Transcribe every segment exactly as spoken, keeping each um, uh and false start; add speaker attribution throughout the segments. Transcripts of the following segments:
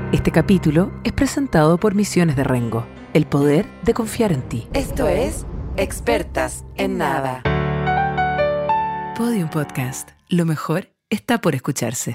Speaker 1: Este capítulo es presentado por Misiones de Rengo, el poder de confiar en ti.
Speaker 2: Esto es Expertas en Nada.
Speaker 1: Podium Podcast. Lo mejor está por escucharse.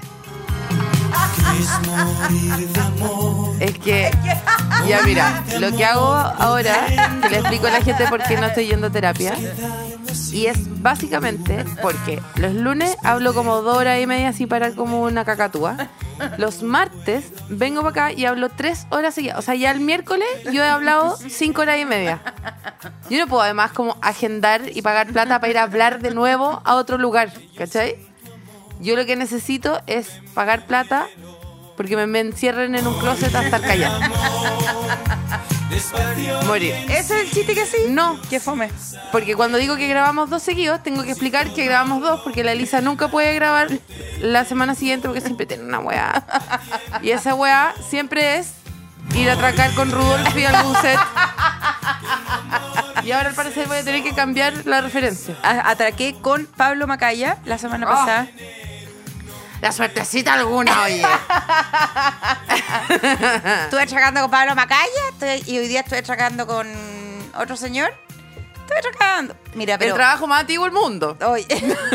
Speaker 2: Es que, ya mira, lo que hago ahora, que le explico a la gente por qué no estoy yendo a terapia, y es básicamente porque los lunes hablo como dos horas y media sin parar como una cacatúa. Los martes vengo para acá y hablo tres horas seguidas. O sea, ya el miércoles yo he hablado cinco horas y media. Yo no puedo además como agendar y pagar plata para ir a hablar de nuevo a otro lugar, ¿cachai? Yo lo que necesito es pagar plata porque me, me encierren en un closet a estar callada. Morir.
Speaker 3: ¿Ese es el chiste que sí?
Speaker 2: No.
Speaker 3: ¿Qué fome?
Speaker 2: Porque cuando digo que grabamos dos seguidos, tengo que explicar que grabamos dos, porque la Elisa nunca puede grabar la semana siguiente porque siempre tiene una weá. Y esa weá siempre es ir a atracar con Rudolf y al bucet. Y ahora al parecer voy a tener que cambiar la referencia.
Speaker 3: A- atraqué con Pablo Macaya la semana
Speaker 2: Oh.
Speaker 3: pasada.
Speaker 2: La suertecita alguna, oye.
Speaker 3: Estuve atracando con Pablo Macaya estoy- y hoy día estoy atracando con otro señor. Estoy atracando. Mira, pero...
Speaker 2: El trabajo más antiguo del mundo.
Speaker 3: Oye,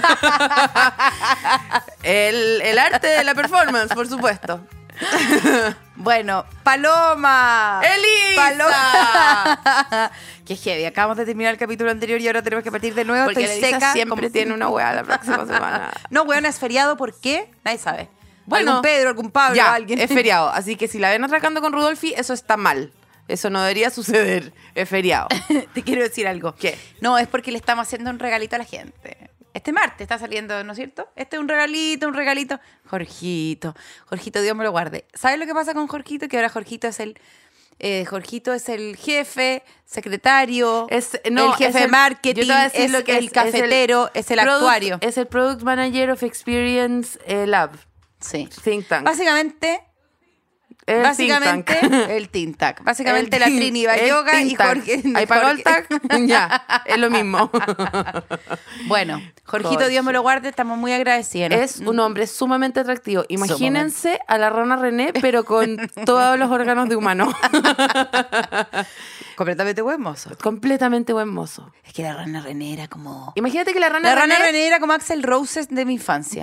Speaker 2: El, el arte de la performance, por supuesto.
Speaker 3: bueno, Paloma.
Speaker 2: ¡Elisa!
Speaker 3: Paloma. Qué heavy. Acabamos de terminar el capítulo anterior y ahora tenemos que partir de nuevo.
Speaker 2: Porque la
Speaker 3: Estoy
Speaker 2: Elisa
Speaker 3: seca.
Speaker 2: siempre
Speaker 3: como-
Speaker 2: tiene una weá la próxima semana.
Speaker 3: No, weón, es feriado. ¿Por qué? Nadie sabe.
Speaker 2: Bueno,
Speaker 3: algún Pedro, algún Pablo,
Speaker 2: Ya,
Speaker 3: alguien.
Speaker 2: es feriado. Así que si la ven atracando con Rudolfi, eso está mal. Eso no debería suceder. Es feriado.
Speaker 3: Te quiero decir algo.
Speaker 2: ¿Qué?
Speaker 3: No, es porque le estamos haciendo un regalito a la gente. Este martes está saliendo, ¿no es cierto? Este es un regalito, un regalito. Jorgito, Jorgito, Dios me lo guarde. ¿Sabes lo que pasa con Jorgito? Que ahora Jorgito es el... Eh, Jorgito es el jefe, secretario,
Speaker 2: Es, no,
Speaker 3: el jefe
Speaker 2: es
Speaker 3: de
Speaker 2: el-
Speaker 3: marketing,
Speaker 2: yo te voy a decir
Speaker 3: es
Speaker 2: lo que
Speaker 3: el
Speaker 2: es,
Speaker 3: cafetero, es el,
Speaker 2: product-
Speaker 3: actuario.
Speaker 2: Es el Product Manager of Experience eh, Lab.
Speaker 3: Sí.
Speaker 2: Think Tank.
Speaker 3: Básicamente,
Speaker 2: El
Speaker 3: básicamente
Speaker 2: think tank.
Speaker 3: el Think Tank. Básicamente
Speaker 2: El
Speaker 3: la
Speaker 2: think-
Speaker 3: Trini
Speaker 2: el
Speaker 3: Bayoga
Speaker 2: think
Speaker 3: y
Speaker 2: tank.
Speaker 3: Jorge.
Speaker 2: Ahí pagó el
Speaker 3: Jorge.
Speaker 2: tag. Ya, es lo mismo.
Speaker 3: Bueno, Jorgito,
Speaker 2: Jorge.
Speaker 3: Dios me lo guarde, estamos muy agradecidos.
Speaker 2: Es un hombre sumamente atractivo. Imagínense a la Rona René, pero con todos los órganos de humano.
Speaker 3: completamente buen mozo.
Speaker 2: Completamente buen mozo.
Speaker 3: Es que la rana René era como...
Speaker 2: Imagínate que la Rana
Speaker 3: La rana
Speaker 2: René...
Speaker 3: René era como Axel Roses de mi infancia.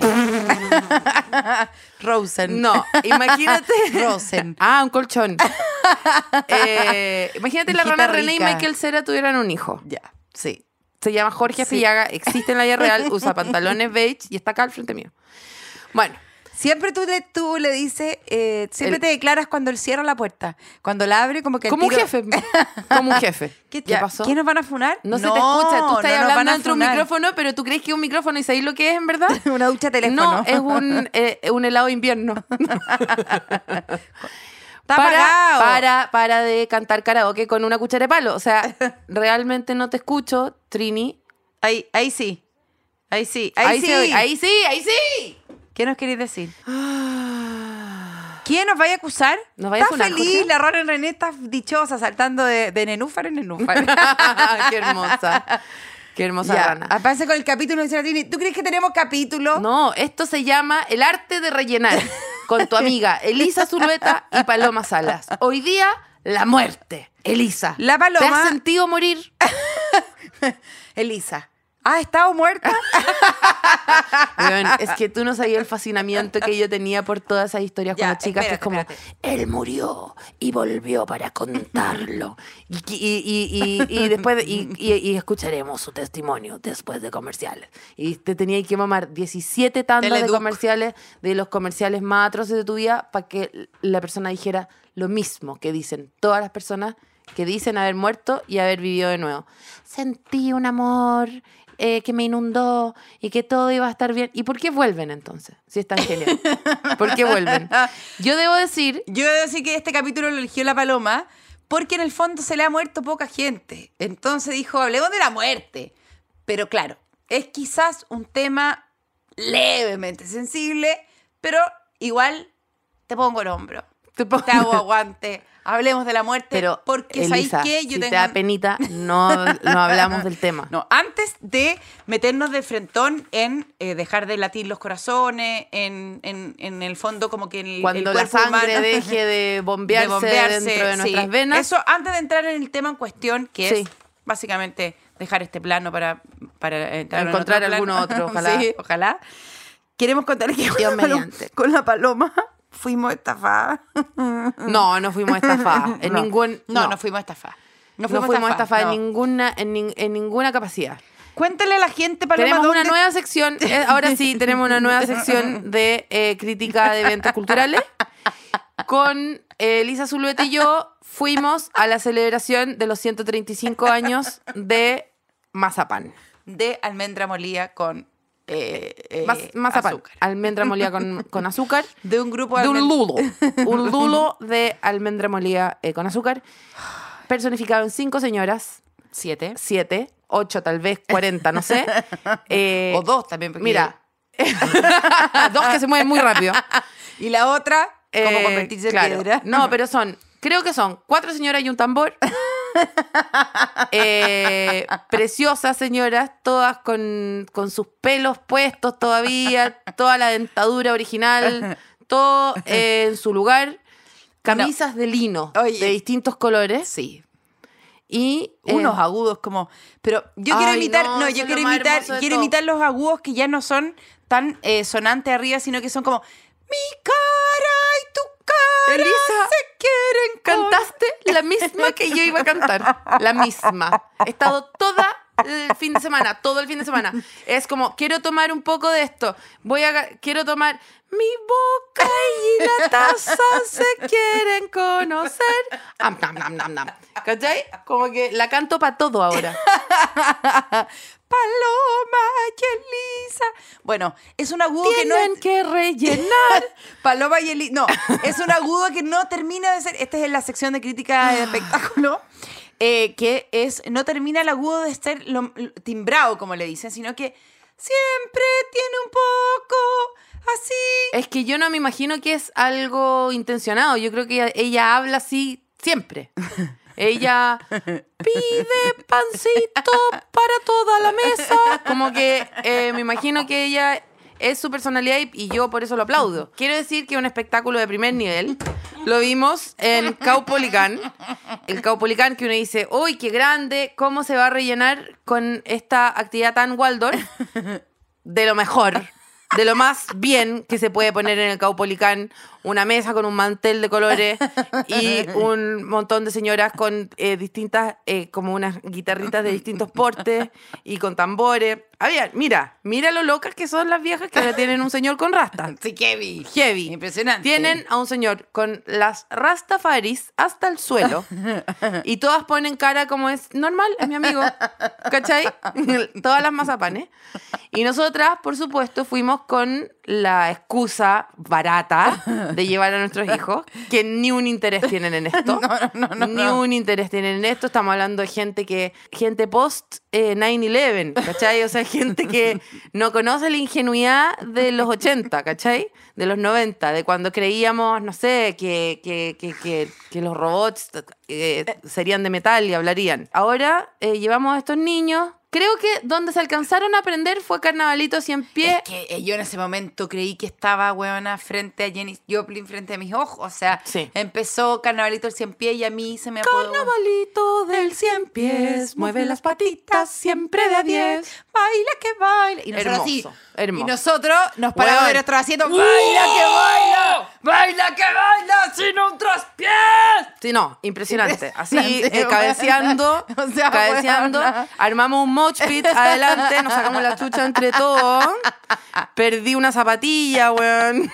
Speaker 3: Rosen.
Speaker 2: No, imagínate.
Speaker 3: Rosen.
Speaker 2: Ah, un colchón. Eh, imagínate la
Speaker 3: Hijita
Speaker 2: Rana René y
Speaker 3: rica.
Speaker 2: Michael Cera tuvieran un hijo.
Speaker 3: Ya, sí.
Speaker 2: Se llama Jorge
Speaker 3: Sí.
Speaker 2: Aspillaga, existe en la vida real, usa pantalones beige y está acá al frente mío. Bueno,
Speaker 3: Siempre tú le, tú le dices, eh, siempre
Speaker 2: El-
Speaker 3: te declaras cuando él cierra la puerta. Cuando la abre, como que el
Speaker 2: como un
Speaker 3: tiro-
Speaker 2: jefe. Como un jefe.
Speaker 3: ¿Qué,
Speaker 2: ¿Qué
Speaker 3: ya,
Speaker 2: pasó?
Speaker 3: ¿Qué nos van a funar?
Speaker 2: No, se te escucha, tú estás
Speaker 3: no nos van
Speaker 2: hablando
Speaker 3: a
Speaker 2: dentro de un
Speaker 3: funar.
Speaker 2: micrófono, pero tú crees que es un micrófono y sabéis lo que es en verdad.
Speaker 3: Una ducha de teléfono.
Speaker 2: No, es un, eh, un helado de invierno.
Speaker 3: Está
Speaker 2: para,
Speaker 3: apagado.
Speaker 2: para, para de cantar karaoke con una cuchara de palo. O sea, realmente no te escucho, Trini.
Speaker 3: Ahí, ahí sí. Ahí sí. Ahí,
Speaker 2: Ahí
Speaker 3: sí.
Speaker 2: sí, ahí sí, ahí sí.
Speaker 3: ¿Qué nos queréis decir? ¿Quién nos vaya a acusar?
Speaker 2: ¿Nos vaya a
Speaker 3: está
Speaker 2: funar,
Speaker 3: feliz,
Speaker 2: Jorge?
Speaker 3: la Rana René está dichosa, saltando de, de nenúfar en nenúfar.
Speaker 2: Qué hermosa. Qué hermosa
Speaker 3: Ya,
Speaker 2: rana.
Speaker 3: aparece con el capítulo y dice la Trini, ¿tú crees que tenemos capítulo?
Speaker 2: No, esto se llama El arte de rellenar con tu amiga Elisa Zulueta y Paloma Salas. Hoy día, la muerte. Elisa.
Speaker 3: La Paloma-
Speaker 2: ¿Te has sentido morir?
Speaker 3: Elisa, ¿has estado muerta?
Speaker 2: Weón, es que tú no sabías el fascinamiento que yo tenía por todas esas historias
Speaker 3: Ya,
Speaker 2: con las chicas, que es
Speaker 3: espérate,
Speaker 2: como,
Speaker 3: espérate.
Speaker 2: él murió y volvió para contarlo. Y, y, y, y, y después, y, y, y escucharemos su testimonio después de comerciales. Y te tenía que mamar diecisiete tandas de
Speaker 3: Teleduc.
Speaker 2: comerciales, de los comerciales más atroces de tu vida, para que la persona dijera lo mismo que dicen todas las personas que dicen haber muerto y haber vivido de nuevo. Sentí un amor eh, que me inundó y que todo iba a estar bien. ¿Y por qué vuelven entonces? Si es tan genial. ¿Por qué vuelven? Yo debo decir...
Speaker 3: Yo debo decir que este capítulo lo eligió la Paloma porque en el fondo se le ha muerto poca gente. Entonces dijo, hablemos de la muerte. Pero claro, es quizás un tema levemente sensible, pero igual te pongo el hombro.
Speaker 2: Te pongo-
Speaker 3: te hago aguante. Hablemos de la muerte.
Speaker 2: Pero,
Speaker 3: porque
Speaker 2: Elisa,
Speaker 3: ¿sabéis qué? Yo
Speaker 2: si
Speaker 3: tengo...
Speaker 2: te da penita, no, no hablamos del tema.
Speaker 3: No, antes de meternos de frentón en eh, dejar de latir los corazones, en, en, en el fondo como que el,
Speaker 2: Cuando
Speaker 3: el
Speaker 2: la
Speaker 3: cuerpo
Speaker 2: sangre
Speaker 3: humano-
Speaker 2: deje de bombearse,
Speaker 3: de bombearse,
Speaker 2: dentro de
Speaker 3: sí.
Speaker 2: nuestras venas.
Speaker 3: Eso antes de entrar en el tema en cuestión, que
Speaker 2: Sí.
Speaker 3: es básicamente dejar este plano para, para entrar en
Speaker 2: Encontrar
Speaker 3: otro
Speaker 2: alguno
Speaker 3: plano.
Speaker 2: otro, ojalá.
Speaker 3: Sí, ojalá. Queremos contar que con
Speaker 2: Dios
Speaker 3: la, paloma,
Speaker 2: mediante.
Speaker 3: con la paloma fuimos estafadas.
Speaker 2: No, no fuimos estafadas. En
Speaker 3: no.
Speaker 2: ningún,
Speaker 3: No, no, fuimos estafadas. No
Speaker 2: No
Speaker 3: fuimos,
Speaker 2: fuimos estafadas
Speaker 3: no.
Speaker 2: en, ninguna, en, nin- en ninguna capacidad.
Speaker 3: Cuéntale a la gente, Paloma,
Speaker 2: Tenemos una
Speaker 3: ¿dónde-
Speaker 2: nueva sección, eh, ahora sí, tenemos una nueva sección de eh, crítica de eventos culturales. Con eh, Elisa Zulueta y yo fuimos a la celebración de los ciento treinta y cinco años de Mazapán.
Speaker 3: de almendra molida con eh, eh,
Speaker 2: Maz- mazapán,
Speaker 3: azúcar.
Speaker 2: almendra molida con, con azúcar.
Speaker 3: De un grupo de,
Speaker 2: De un
Speaker 3: almend-
Speaker 2: lulo. Un lulo de almendra molida eh, con azúcar. Personificado en cinco señoras.
Speaker 3: Siete.
Speaker 2: Siete, ocho, tal vez cuarenta, no sé. Eh,
Speaker 3: O dos también. porque-
Speaker 2: Mira. Dos que se mueven muy rápido.
Speaker 3: Y la otra, como
Speaker 2: Eh,
Speaker 3: convertirse
Speaker 2: claro.
Speaker 3: en piedra.
Speaker 2: No, pero son, creo que son cuatro señoras y un tambor. Eh, preciosas señoras, todas con, con sus pelos puestos todavía, toda la dentadura original, todo eh, en su lugar. Camisas de lino
Speaker 3: Oye.
Speaker 2: de distintos colores.
Speaker 3: Sí.
Speaker 2: Y eh,
Speaker 3: Unos agudos como... Pero yo quiero
Speaker 2: Ay,
Speaker 3: imitar...
Speaker 2: no,
Speaker 3: No,
Speaker 2: eso
Speaker 3: yo
Speaker 2: es
Speaker 3: quiero
Speaker 2: lo más
Speaker 3: imitar,
Speaker 2: hermoso de
Speaker 3: quiero
Speaker 2: todo.
Speaker 3: imitar los agudos que ya no son tan eh, sonantes arriba, sino que son como... Mi cara y tu cara
Speaker 2: Elisa,
Speaker 3: se quieren con-".
Speaker 2: cantaste la misma que yo iba a cantar. La misma. He estado toda el fin de semana, todo el fin de semana. Es como, quiero tomar un poco de esto. Voy a, quiero tomar mi boca y la taza se quieren conocer. Am, nam, nam, nam, nam. ¿Cachai? Como que la canto para todo ahora.
Speaker 3: Paloma y Elisa. Bueno, es un agudo que no...
Speaker 2: Tienen que rellenar.
Speaker 3: Paloma y Elisa. No, es un agudo que no termina de ser... Esta es la sección de crítica de espectáculo. eh, que es... No termina el agudo de ser lo- lo- timbrado, como le dicen, sino que siempre tiene un poco así.
Speaker 2: Es que yo no me imagino que es algo intencionado. Yo creo que ella, ella habla así siempre. Ella pide pancito para toda la mesa. Como que eh, me imagino que ella es su personalidad y, y yo por eso lo aplaudo. Quiero decir que un espectáculo de primer nivel lo vimos en Caupolicán. El Caupolicán que uno dice, uy, qué grande, ¿cómo se va a rellenar con esta actividad tan Waldorf? De lo mejor. De lo más bien que se puede poner en el Caupolicán, una mesa con un mantel de colores y un montón de señoras con eh, distintas, eh, como unas guitarritas de distintos portes y con tambores. Había, mira, mira lo locas que son las viejas que ahora tienen un señor con rastas.
Speaker 3: Sí, heavy.
Speaker 2: Heavy.
Speaker 3: Impresionante.
Speaker 2: Tienen a un señor con las rastafaris hasta el suelo y todas ponen cara como es normal, es mi amigo, ¿cachai? Todas las mazapanes. Y nosotras, por supuesto, fuimos con la excusa barata de llevar a nuestros hijos, que ni un interés tienen en esto.
Speaker 3: No, no, no,
Speaker 2: ni
Speaker 3: no.
Speaker 2: un interés tienen en esto. Estamos hablando de gente que, gente post eh, nueve once, ¿cachai? O sea, gente que no conoce la ingenuidad de los ochenta, ¿cachai? De los noventa, de cuando creíamos, no sé, que, que, que, que, que los robots eh, serían de metal y hablarían. Ahora eh, llevamos a estos niños. Creo que donde se alcanzaron a aprender fue Carnavalito Cien Pies.
Speaker 3: Es que eh, yo en ese momento creí que estaba, weona, frente a Jenny Joplin, frente a mis ojos. O sea,
Speaker 2: Sí.
Speaker 3: empezó Carnavalito del Cien Pies y a mí se me apodó.
Speaker 2: Carnavalito del Cien Pies, mueve las patitas siempre de a diez.
Speaker 3: Baila que baila. Y nosotros así.
Speaker 2: Hermoso, hermoso.
Speaker 3: Y nosotros nos paramos
Speaker 2: Weón.
Speaker 3: de nuestro asiento.
Speaker 2: ¡Uh!
Speaker 3: ¡Baila que baila! ¡Baila que baila! ¡Sin un traspié!
Speaker 2: Sí, no, impresionante. Así,
Speaker 3: Impresionante,
Speaker 2: eh, cabeceando,
Speaker 3: o sea,
Speaker 2: cabeceando.
Speaker 3: weona.
Speaker 2: Armamos un moch pit adelante, nos sacamos la chucha entre todos. Perdí una zapatilla, weón.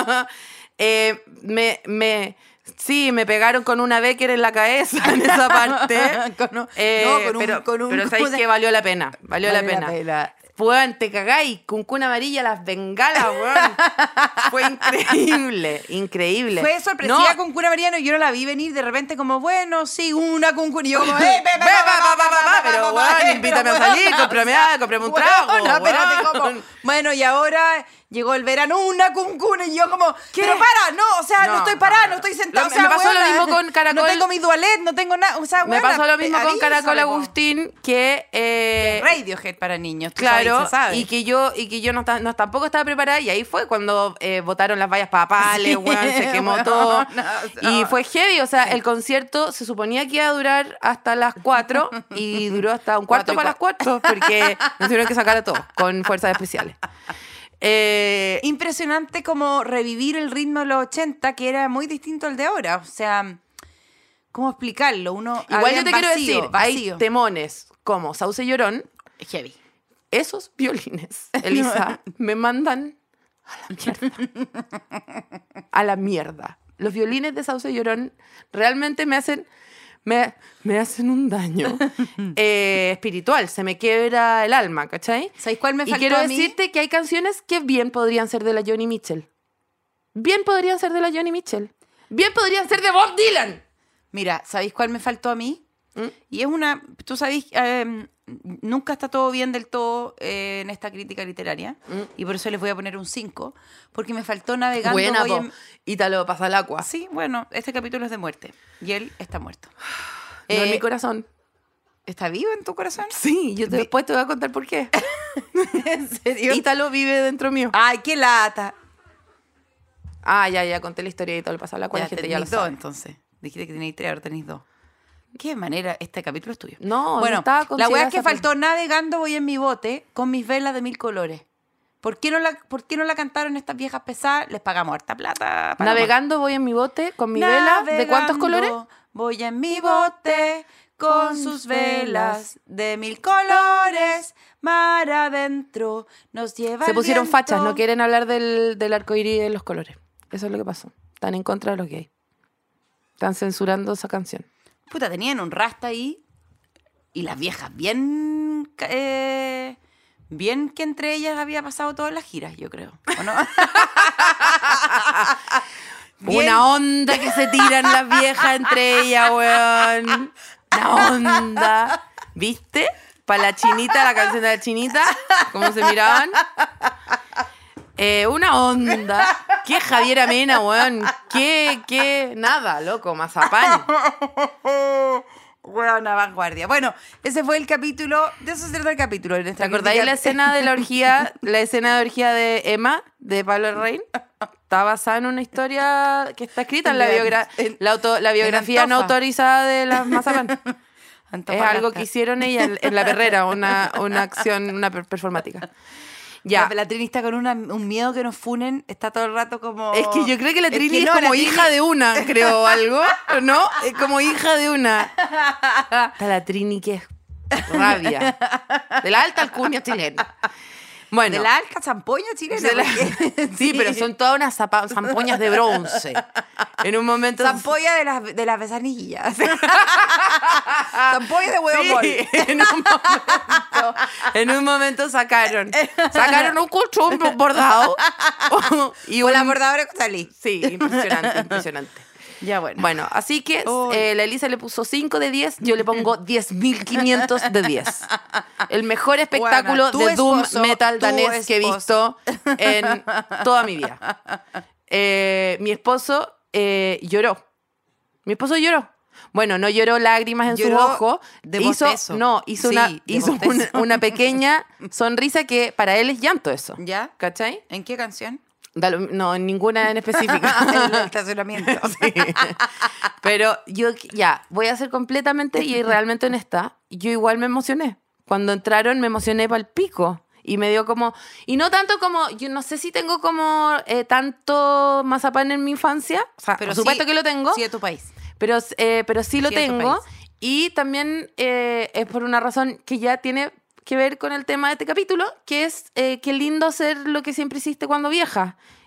Speaker 2: eh, me, me, sí, me pegaron con una Becker en la cabeza en esa parte.
Speaker 3: Con un-
Speaker 2: Eh,
Speaker 3: no, con un-
Speaker 2: pero,
Speaker 3: con un-
Speaker 2: pero sabéis
Speaker 3: ¿cómo se-
Speaker 2: que valió la pena. Valió la
Speaker 3: Vale la
Speaker 2: pena.
Speaker 3: pena.
Speaker 2: Weón, te cagáis, con cuna amarilla, las bengalas, weón. Fue increíble, increíble.
Speaker 3: Fue sorpresiva
Speaker 2: No,
Speaker 3: con Cuna Mariano y yo no la vi venir de repente como, bueno, sí, una con Cuna. Y yo como, eh,
Speaker 2: Ve, va, va, va, va, va, pero weón, invítame a salir, cómprame algo, cómprame un trago.
Speaker 3: No, espérate,
Speaker 2: weón.
Speaker 3: ¿cómo? Bueno, y ahora llegó el verano, una cuncuna, y yo como,
Speaker 2: ¿Qué?
Speaker 3: pero para, no, o sea, no,
Speaker 2: No,
Speaker 3: estoy parada,
Speaker 2: no,
Speaker 3: no,
Speaker 2: no.
Speaker 3: estoy sentada.
Speaker 2: Lo-
Speaker 3: o sea,
Speaker 2: me pasó lo
Speaker 3: weona,
Speaker 2: mismo con Caracol.
Speaker 3: No tengo mi dualet, no tengo nada, o sea,
Speaker 2: Me
Speaker 3: weona,
Speaker 2: pasó lo mismo con
Speaker 3: avísame,
Speaker 2: Caracol
Speaker 3: po.
Speaker 2: Agustín, que... eh,
Speaker 3: Radiohead para niños, tú sabes,
Speaker 2: Claro,
Speaker 3: se sabe.
Speaker 2: y que yo y que yo no, ta- no tampoco estaba preparada, y ahí fue cuando eh, botaron las vallas papales,
Speaker 3: Sí,
Speaker 2: weón, se quemó
Speaker 3: weón,
Speaker 2: todo.
Speaker 3: no,
Speaker 2: Y
Speaker 3: no.
Speaker 2: fue heavy, o sea, el concierto se suponía que iba a durar hasta las cuatro y duró hasta un cuarto
Speaker 3: Cuatro y
Speaker 2: para las cuatro, porque nos tuvieron que sacar a todos con fuerzas especiales. Eh,
Speaker 3: Impresionante como revivir el ritmo de los ochenta, que era muy distinto al de ahora. O sea, ¿cómo explicarlo? Uno
Speaker 2: igual
Speaker 3: había
Speaker 2: yo te quiero
Speaker 3: vacío,
Speaker 2: decir,
Speaker 3: vacío.
Speaker 2: hay temones como Sauce Llorón,
Speaker 3: Heavy.
Speaker 2: esos violines, Elisa, me mandan a la mierda. A la mierda. Los violines de Sauce Llorón realmente me hacen, me, me hacen un daño eh, espiritual. Se me quiebra el alma, ¿cachai?
Speaker 3: ¿Sabéis cuál me
Speaker 2: Y
Speaker 3: faltó
Speaker 2: quiero
Speaker 3: a mí?
Speaker 2: decirte que hay canciones que bien podrían ser de la Joni Mitchell. Bien podrían ser de la Joni Mitchell. Bien podrían ser de Bob Dylan.
Speaker 3: Mira, ¿sabéis cuál me faltó a mí?
Speaker 2: ¿Mm?
Speaker 3: Y es una... Tú sabéis, eh, nunca está todo bien del todo eh, en esta crítica literaria.
Speaker 2: ¿Mm?
Speaker 3: Y por eso les voy a poner un cinco. Porque me faltó navegando...
Speaker 2: Buena,
Speaker 3: voy
Speaker 2: po.
Speaker 3: en-
Speaker 2: Ítalo pasa el agua.
Speaker 3: Sí, bueno, este capítulo es de muerte. Y él está muerto.
Speaker 2: No en
Speaker 3: Eh,
Speaker 2: mi corazón.
Speaker 3: ¿Está vivo en tu corazón?
Speaker 2: Sí, yo te- después te voy a contar por qué.
Speaker 3: ¿En serio?
Speaker 2: Ítalo vive dentro mío.
Speaker 3: Ay, qué lata.
Speaker 2: Ah, ya, ya conté la historia de Ítalo pasa el agua. La
Speaker 3: Ya,
Speaker 2: gente ya lo
Speaker 3: tenéis dos,
Speaker 2: sabe.
Speaker 3: entonces. Dijiste que tenéis tres, ahora tenéis dos. ¿Qué manera? Este capítulo es tuyo.
Speaker 2: No,
Speaker 3: bueno,
Speaker 2: no estaba
Speaker 3: la
Speaker 2: considerada
Speaker 3: weá es que
Speaker 2: esa
Speaker 3: faltó navegando voy en mi bote con mis velas de mil colores. ¿Por qué no la, por qué no la cantaron estas viejas pesadas? Les pagamos harta plata. pagamos.
Speaker 2: Navegando voy en mi bote con mi vela. ¿De cuántos colores?
Speaker 3: Navegando voy en mi bote con sus velas de mil colores. Mar adentro nos lleva
Speaker 2: Se
Speaker 3: el
Speaker 2: pusieron
Speaker 3: viento.
Speaker 2: fachas, no quieren hablar del, del arco iris de los colores. Eso es lo que pasó. Están en contra de los gays. Están censurando esa canción.
Speaker 3: Puta, tenían un rasta ahí. Y las viejas bien... eh, bien que entre ellas había pasado todas las giras, yo creo. ¿O no? Bien.
Speaker 2: Una onda que se tiran las viejas entre ellas, weón. Una onda. ¿Viste? Para la chinita, la canción de la chinita. ¿Cómo se miraban? Eh, una onda. ¿Qué Javiera Mena, weón? ¿Qué, qué? Nada, loco, mazapán.
Speaker 3: Buena vanguardia. Bueno, ese fue el capítulo. De eso se trata el capítulo. En
Speaker 2: ¿Te
Speaker 3: esta
Speaker 2: acordáis
Speaker 3: crítica-
Speaker 2: la escena de la orgía, la escena de orgía de Emma, de Pablo Larraín? Está basada en una historia que está escrita en la,
Speaker 3: En-
Speaker 2: biogra-
Speaker 3: en-
Speaker 2: la, auto- la biografía no
Speaker 3: Antofa.
Speaker 2: autorizada de las mazapán. Es
Speaker 3: Antofagasta.
Speaker 2: algo que hicieron ella en, en La Perrera, una, una acción, una per- performática. Ya.
Speaker 3: La, la Trini está con una- un miedo que nos funen. Está todo el rato como...
Speaker 2: Es que yo creo que la Trini es,
Speaker 3: no,
Speaker 2: como
Speaker 3: la Trini-
Speaker 2: hija de una, creo, o algo, ¿no? Es como hija de una. Está la Trini que es rabia. De la alta alcurnia chilena. Bueno.
Speaker 3: De la alta zampoña chilena.
Speaker 2: de la-
Speaker 3: porque-
Speaker 2: sí, pero son todas unas zapa- zampoñas de bronce. En un momento...
Speaker 3: Zampolla de las, de las besanillas. Zampolla de huevo
Speaker 2: Sí, en un momento, en un momento sacaron sacaron un colchón bordado y
Speaker 3: Con
Speaker 2: un,
Speaker 3: la bordadora salí.
Speaker 2: sí, impresionante, impresionante.
Speaker 3: Ya bueno.
Speaker 2: Bueno, así que
Speaker 3: Uy.
Speaker 2: eh, la Elisa le puso cinco de diez, yo le pongo diez mil quinientos de diez. El mejor espectáculo
Speaker 3: Buena, tu
Speaker 2: de doom
Speaker 3: esposo,
Speaker 2: metal
Speaker 3: tu
Speaker 2: danés que he
Speaker 3: esposo.
Speaker 2: visto en toda mi vida. Eh, mi esposo eh, lloró. Mi esposo lloró. Bueno, no lloró lágrimas en
Speaker 3: Lloró
Speaker 2: su ojo.
Speaker 3: de
Speaker 2: hizo,
Speaker 3: bostezo.
Speaker 2: no, hizo,
Speaker 3: Sí,
Speaker 2: una,
Speaker 3: de
Speaker 2: hizo
Speaker 3: bostezo.
Speaker 2: una, una pequeña sonrisa que para él es llanto eso.
Speaker 3: ¿Ya?
Speaker 2: ¿Cachai?
Speaker 3: ¿En qué canción?
Speaker 2: Da lo- No, ninguna en específico.
Speaker 3: En el estacionamiento.
Speaker 2: Sí. Pero yo, ya, voy a ser completamente y realmente honesta. Yo igual me emocioné. Cuando entraron me emocioné pa'l pico. Y me dio como... Y no tanto como... Yo no sé si tengo como eh, tanto mazapán en mi infancia. O sea, por supuesto
Speaker 3: sí-
Speaker 2: que lo tengo.
Speaker 3: Sí, de tu país.
Speaker 2: Pero, eh, pero sí lo
Speaker 3: Sí, de tu
Speaker 2: tengo.
Speaker 3: país.
Speaker 2: Y también eh, es por una razón que ya tiene que ver con el tema de este capítulo, que es eh, qué lindo ser lo que siempre hiciste cuando vieja.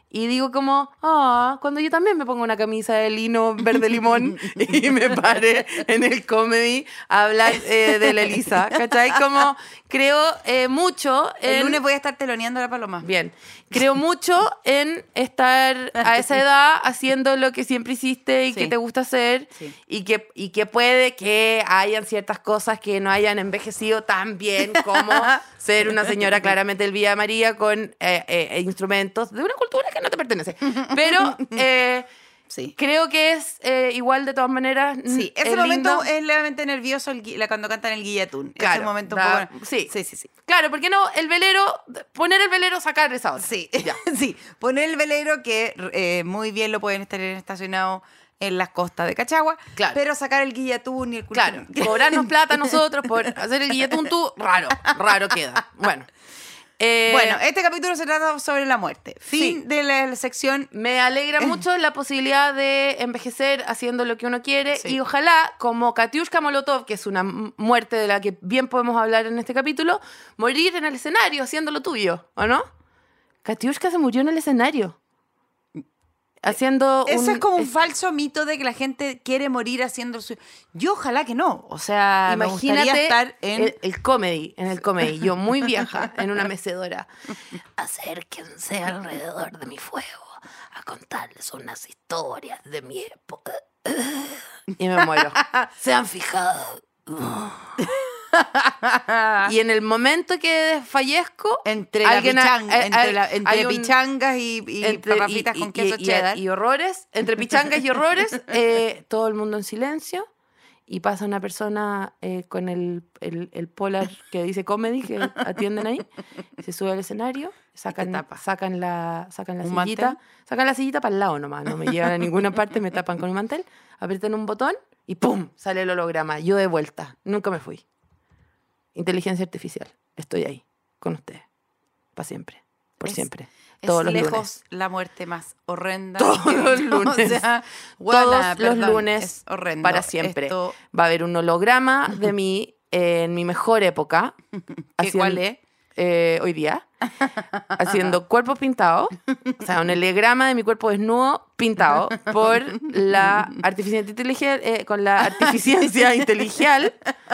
Speaker 2: Y digo como, ah, cuando yo también me pongo una camisa de lino verde limón y me pare en el comedy a hablar eh, de la Elisa, ¿cachai? Como creo eh, mucho en...
Speaker 3: El lunes voy a estar teloneando a la Paloma.
Speaker 2: Bien, creo mucho en estar a esa edad haciendo lo que siempre hiciste y
Speaker 3: Sí.
Speaker 2: que te gusta hacer
Speaker 3: Sí.
Speaker 2: y, que, y que puede que hayan ciertas cosas que no hayan envejecido tan bien como ser una señora claramente del Villa María con eh, eh, instrumentos de una cultura que no te pertenece. Pero eh,
Speaker 3: Sí.
Speaker 2: creo que es eh, igual de todas maneras.
Speaker 3: Sí,
Speaker 2: es
Speaker 3: ese momento
Speaker 2: lindo.
Speaker 3: es levemente nervioso el, gui- la, cuando cantan el guillatún. Ese
Speaker 2: Claro,
Speaker 3: momento
Speaker 2: da-
Speaker 3: un poco...
Speaker 2: sí.
Speaker 3: sí, sí, sí.
Speaker 2: Claro, ¿por qué no? El velero, poner el velero, sacar esa otra.
Speaker 3: Sí,
Speaker 2: Ya.
Speaker 3: sí. Poner el velero que eh, muy bien lo pueden estar estacionado en las costas de Cachagua,
Speaker 2: Claro.
Speaker 3: pero sacar el guillatún y el
Speaker 2: Claro,
Speaker 3: culturón.
Speaker 2: cobrarnos plata a nosotros por hacer el guilletún tú, raro, raro queda. Bueno. Eh,
Speaker 3: Bueno, este capítulo se trata sobre la muerte. Fin
Speaker 2: Sí.
Speaker 3: de la, la sección.
Speaker 2: me alegra mucho la posibilidad de envejecer haciendo lo que uno quiere
Speaker 3: Sí.
Speaker 2: y ojalá, como Katiushka Molotov, que es una m- muerte de la que bien podemos hablar en este capítulo, morir en el escenario haciendo lo tuyo, ¿o no? Katiushka se murió en el escenario. Haciendo
Speaker 3: Eso
Speaker 2: un-
Speaker 3: es como un
Speaker 2: es-
Speaker 3: falso mito de que la gente quiere morir haciendo su... Yo ojalá que no. O sea, me
Speaker 2: Imagínate
Speaker 3: gustaría estar en...
Speaker 2: el, el comedy, en el comedy, yo muy vieja, en una mecedora. Acérquense alrededor de mi fuego a contarles unas historias de mi época. Y me muero. ¿Se han fijado? Y en el momento que fallezco,
Speaker 3: Entre, la
Speaker 2: alguien ha-
Speaker 3: pichanga-
Speaker 2: eh,
Speaker 3: entre,
Speaker 2: eh,
Speaker 3: la- entre
Speaker 2: hay un-
Speaker 3: pichangas y, y
Speaker 2: entre-
Speaker 3: papafitas
Speaker 2: y-
Speaker 3: con
Speaker 2: y-
Speaker 3: queso
Speaker 2: y-
Speaker 3: cheddar.
Speaker 2: y horrores, entre pichangas y horrores, eh, todo el mundo en silencio y pasa una persona eh, con el, el, el polar que dice comedy, que atienden ahí, se sube al escenario, sacan,
Speaker 3: tapa.
Speaker 2: sacan la, sacan la
Speaker 3: ¿Un
Speaker 2: sillita,
Speaker 3: mantel?
Speaker 2: sacan la sillita para el lado nomás, no me llegan a ninguna parte, me tapan con un mantel, aprietan un botón y ¡pum! Sale el holograma, yo de vuelta, nunca me fui. Inteligencia artificial, estoy ahí, con ustedes, para siempre, por
Speaker 3: Es-
Speaker 2: siempre.
Speaker 3: Es
Speaker 2: Todos los
Speaker 3: lejos
Speaker 2: lunes.
Speaker 3: la muerte más horrenda.
Speaker 2: Todos
Speaker 3: que he
Speaker 2: los
Speaker 3: visto.
Speaker 2: lunes.
Speaker 3: O sea,
Speaker 2: Todos
Speaker 3: guana,
Speaker 2: los
Speaker 3: perdón,
Speaker 2: lunes
Speaker 3: es horrendo.
Speaker 2: para siempre.
Speaker 3: Esto,
Speaker 2: Va a haber un holograma de mí eh, en mi mejor época.
Speaker 3: ¿qué, ¿Cuál es?
Speaker 2: eh, hoy día. Haciendo cuerpos pintados. O sea, un holograma de mi cuerpo desnudo pintado por la artificiencia inteligen- eh, con la artificiencia inteligial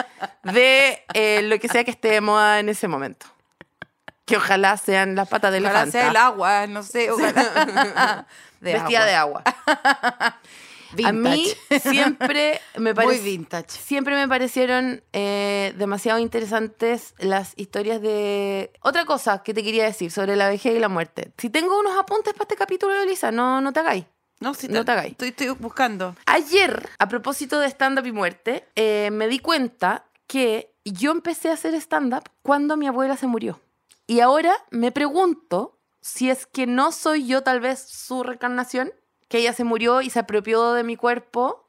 Speaker 2: de eh, lo que sea que esté de moda en ese momento. Que ojalá sean las patas de
Speaker 3: Ojalá
Speaker 2: elefanta.
Speaker 3: sea el agua, no sé. Ojalá. De
Speaker 2: Vestida de agua.
Speaker 3: Vintage.
Speaker 2: A mí siempre me
Speaker 3: Muy
Speaker 2: parece...
Speaker 3: vintage.
Speaker 2: Siempre me parecieron eh, demasiado interesantes las historias de... Otra cosa que te quería decir sobre la vejez y la muerte. Si tengo unos apuntes para este capítulo, Elisa, no, no te hagáis.
Speaker 3: No, si
Speaker 2: No te hagáis.
Speaker 3: Estoy, estoy buscando.
Speaker 2: Ayer, a propósito de stand-up y muerte, eh, me di cuenta que yo empecé a hacer stand-up cuando mi abuela se murió. Y ahora me pregunto si es que no soy yo tal vez su reencarnación, que ella se murió y se apropió de mi cuerpo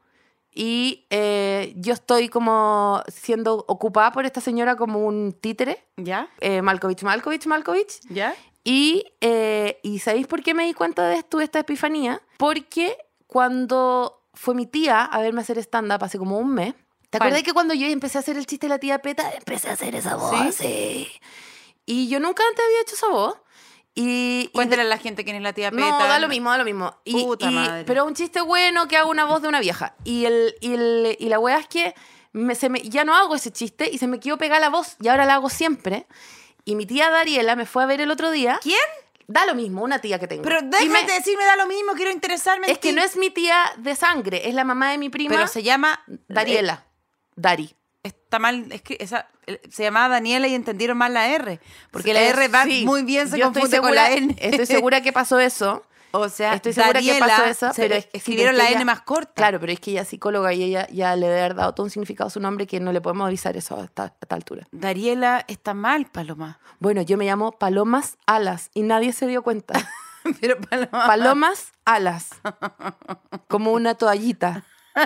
Speaker 2: y eh, yo estoy como siendo ocupada por esta señora como un títere,
Speaker 3: ¿Ya?
Speaker 2: eh, Malkovich, Malkovich, Malkovich.
Speaker 3: ¿Ya?
Speaker 2: Y, eh, ¿y sabéis por qué me di cuenta de esto, esta epifanía? Porque cuando fue mi tía a verme hacer stand-up hace como un mes, ¿te
Speaker 3: ¿Cuál?
Speaker 2: acuerdas que cuando yo empecé a hacer el chiste de la tía Peta, empecé a hacer esa voz?
Speaker 3: ¿Sí?
Speaker 2: Sí. Y yo nunca antes había hecho esa voz. Y, y
Speaker 3: Cuéntale a la gente quién es la tía Peta.
Speaker 2: no, da lo mismo, da lo mismo. Y,
Speaker 3: Puta
Speaker 2: y-
Speaker 3: madre.
Speaker 2: Pero un chiste bueno que hago una voz de una vieja. Y, el, y, el, y la wea es que me, se me, ya no hago ese chiste y se me quedó pegar la voz y ahora la hago siempre. Y mi tía Dariela me fue a ver el otro día.
Speaker 3: ¿Quién?
Speaker 2: Da lo mismo, una tía que tengo.
Speaker 3: Pero
Speaker 2: Y
Speaker 3: déjate
Speaker 2: me-
Speaker 3: de decir, me da lo mismo, quiero interesarme en
Speaker 2: Es que
Speaker 3: ti.
Speaker 2: no es mi tía de sangre, es la mamá de mi prima.
Speaker 3: Pero se llama...
Speaker 2: Dariela. Dari.
Speaker 3: Está mal, es que esa, se llamaba Daniela y entendieron mal la R. Porque la
Speaker 2: Es-
Speaker 3: R va
Speaker 2: sí.
Speaker 3: muy bien, se
Speaker 2: Yo estoy
Speaker 3: confunde con
Speaker 2: segura-
Speaker 3: la N.
Speaker 2: Estoy segura que pasó eso.
Speaker 3: O sea,
Speaker 2: Estoy segura que
Speaker 3: Dariela,
Speaker 2: pasó eso,
Speaker 3: se-
Speaker 2: pero es que
Speaker 3: escribieron
Speaker 2: sí, es
Speaker 3: la
Speaker 2: que
Speaker 3: N
Speaker 2: ella-
Speaker 3: más corta.
Speaker 2: Claro, pero es que ella es psicóloga y ella ya le debe haber dado todo un significado a su nombre que no le podemos avisar eso a esta, a esta altura.
Speaker 3: Dariela está mal, Paloma.
Speaker 2: Bueno, yo me llamo Palomas Alas y nadie se dio cuenta.
Speaker 3: Pero Paloma...
Speaker 2: Palomas Alas. Como una toallita.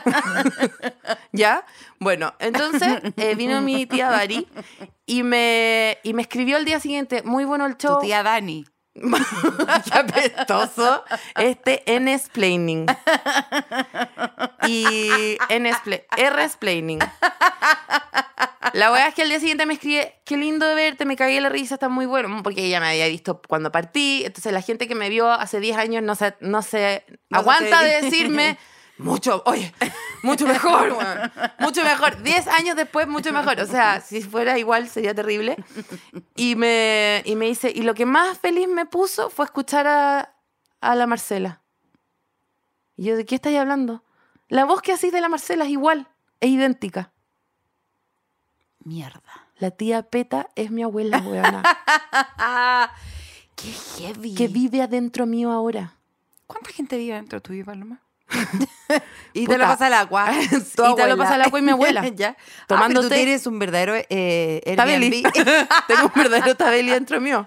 Speaker 2: ¿Ya? Bueno, entonces eh, vino mi tía Dari y me, y me escribió al día siguiente, muy bueno el
Speaker 3: Tu
Speaker 2: show.
Speaker 3: tía Dani.
Speaker 2: Qué apestoso este N-splaining. Y N-splaining. R-splaining. La weá es que al día siguiente me escribe, qué lindo de verte, me cagué la risa, está muy bueno. Porque ella me había visto cuando partí. Entonces la gente que me vio hace diez años no se, no se
Speaker 3: No
Speaker 2: aguanta
Speaker 3: se-
Speaker 2: de decirme, mucho, oye, mucho mejor, weón. Mucho mejor. Diez años después, mucho mejor. O sea, si fuera igual sería terrible. Y me, y me dice, y lo que más feliz me puso fue escuchar a, a la Marcela. Y yo, ¿de qué estáis hablando? La voz que hacís de la Marcela es igual, es idéntica.
Speaker 3: Mierda.
Speaker 2: La tía Peta es mi abuela, weona.
Speaker 3: Qué heavy.
Speaker 2: Que vive adentro mío ahora.
Speaker 3: ¿Cuánta gente vive dentro tuyo, Paloma? y
Speaker 2: Puta.
Speaker 3: te lo pasa el agua.
Speaker 2: Y te lo pasa el agua y mi abuela.
Speaker 3: ya.
Speaker 2: Tomando
Speaker 3: ah, pero tú
Speaker 2: té.
Speaker 3: tienes un verdadero eh,
Speaker 2: Tabeli.
Speaker 3: Airbnb.
Speaker 2: Tengo un verdadero Tabeli dentro mío.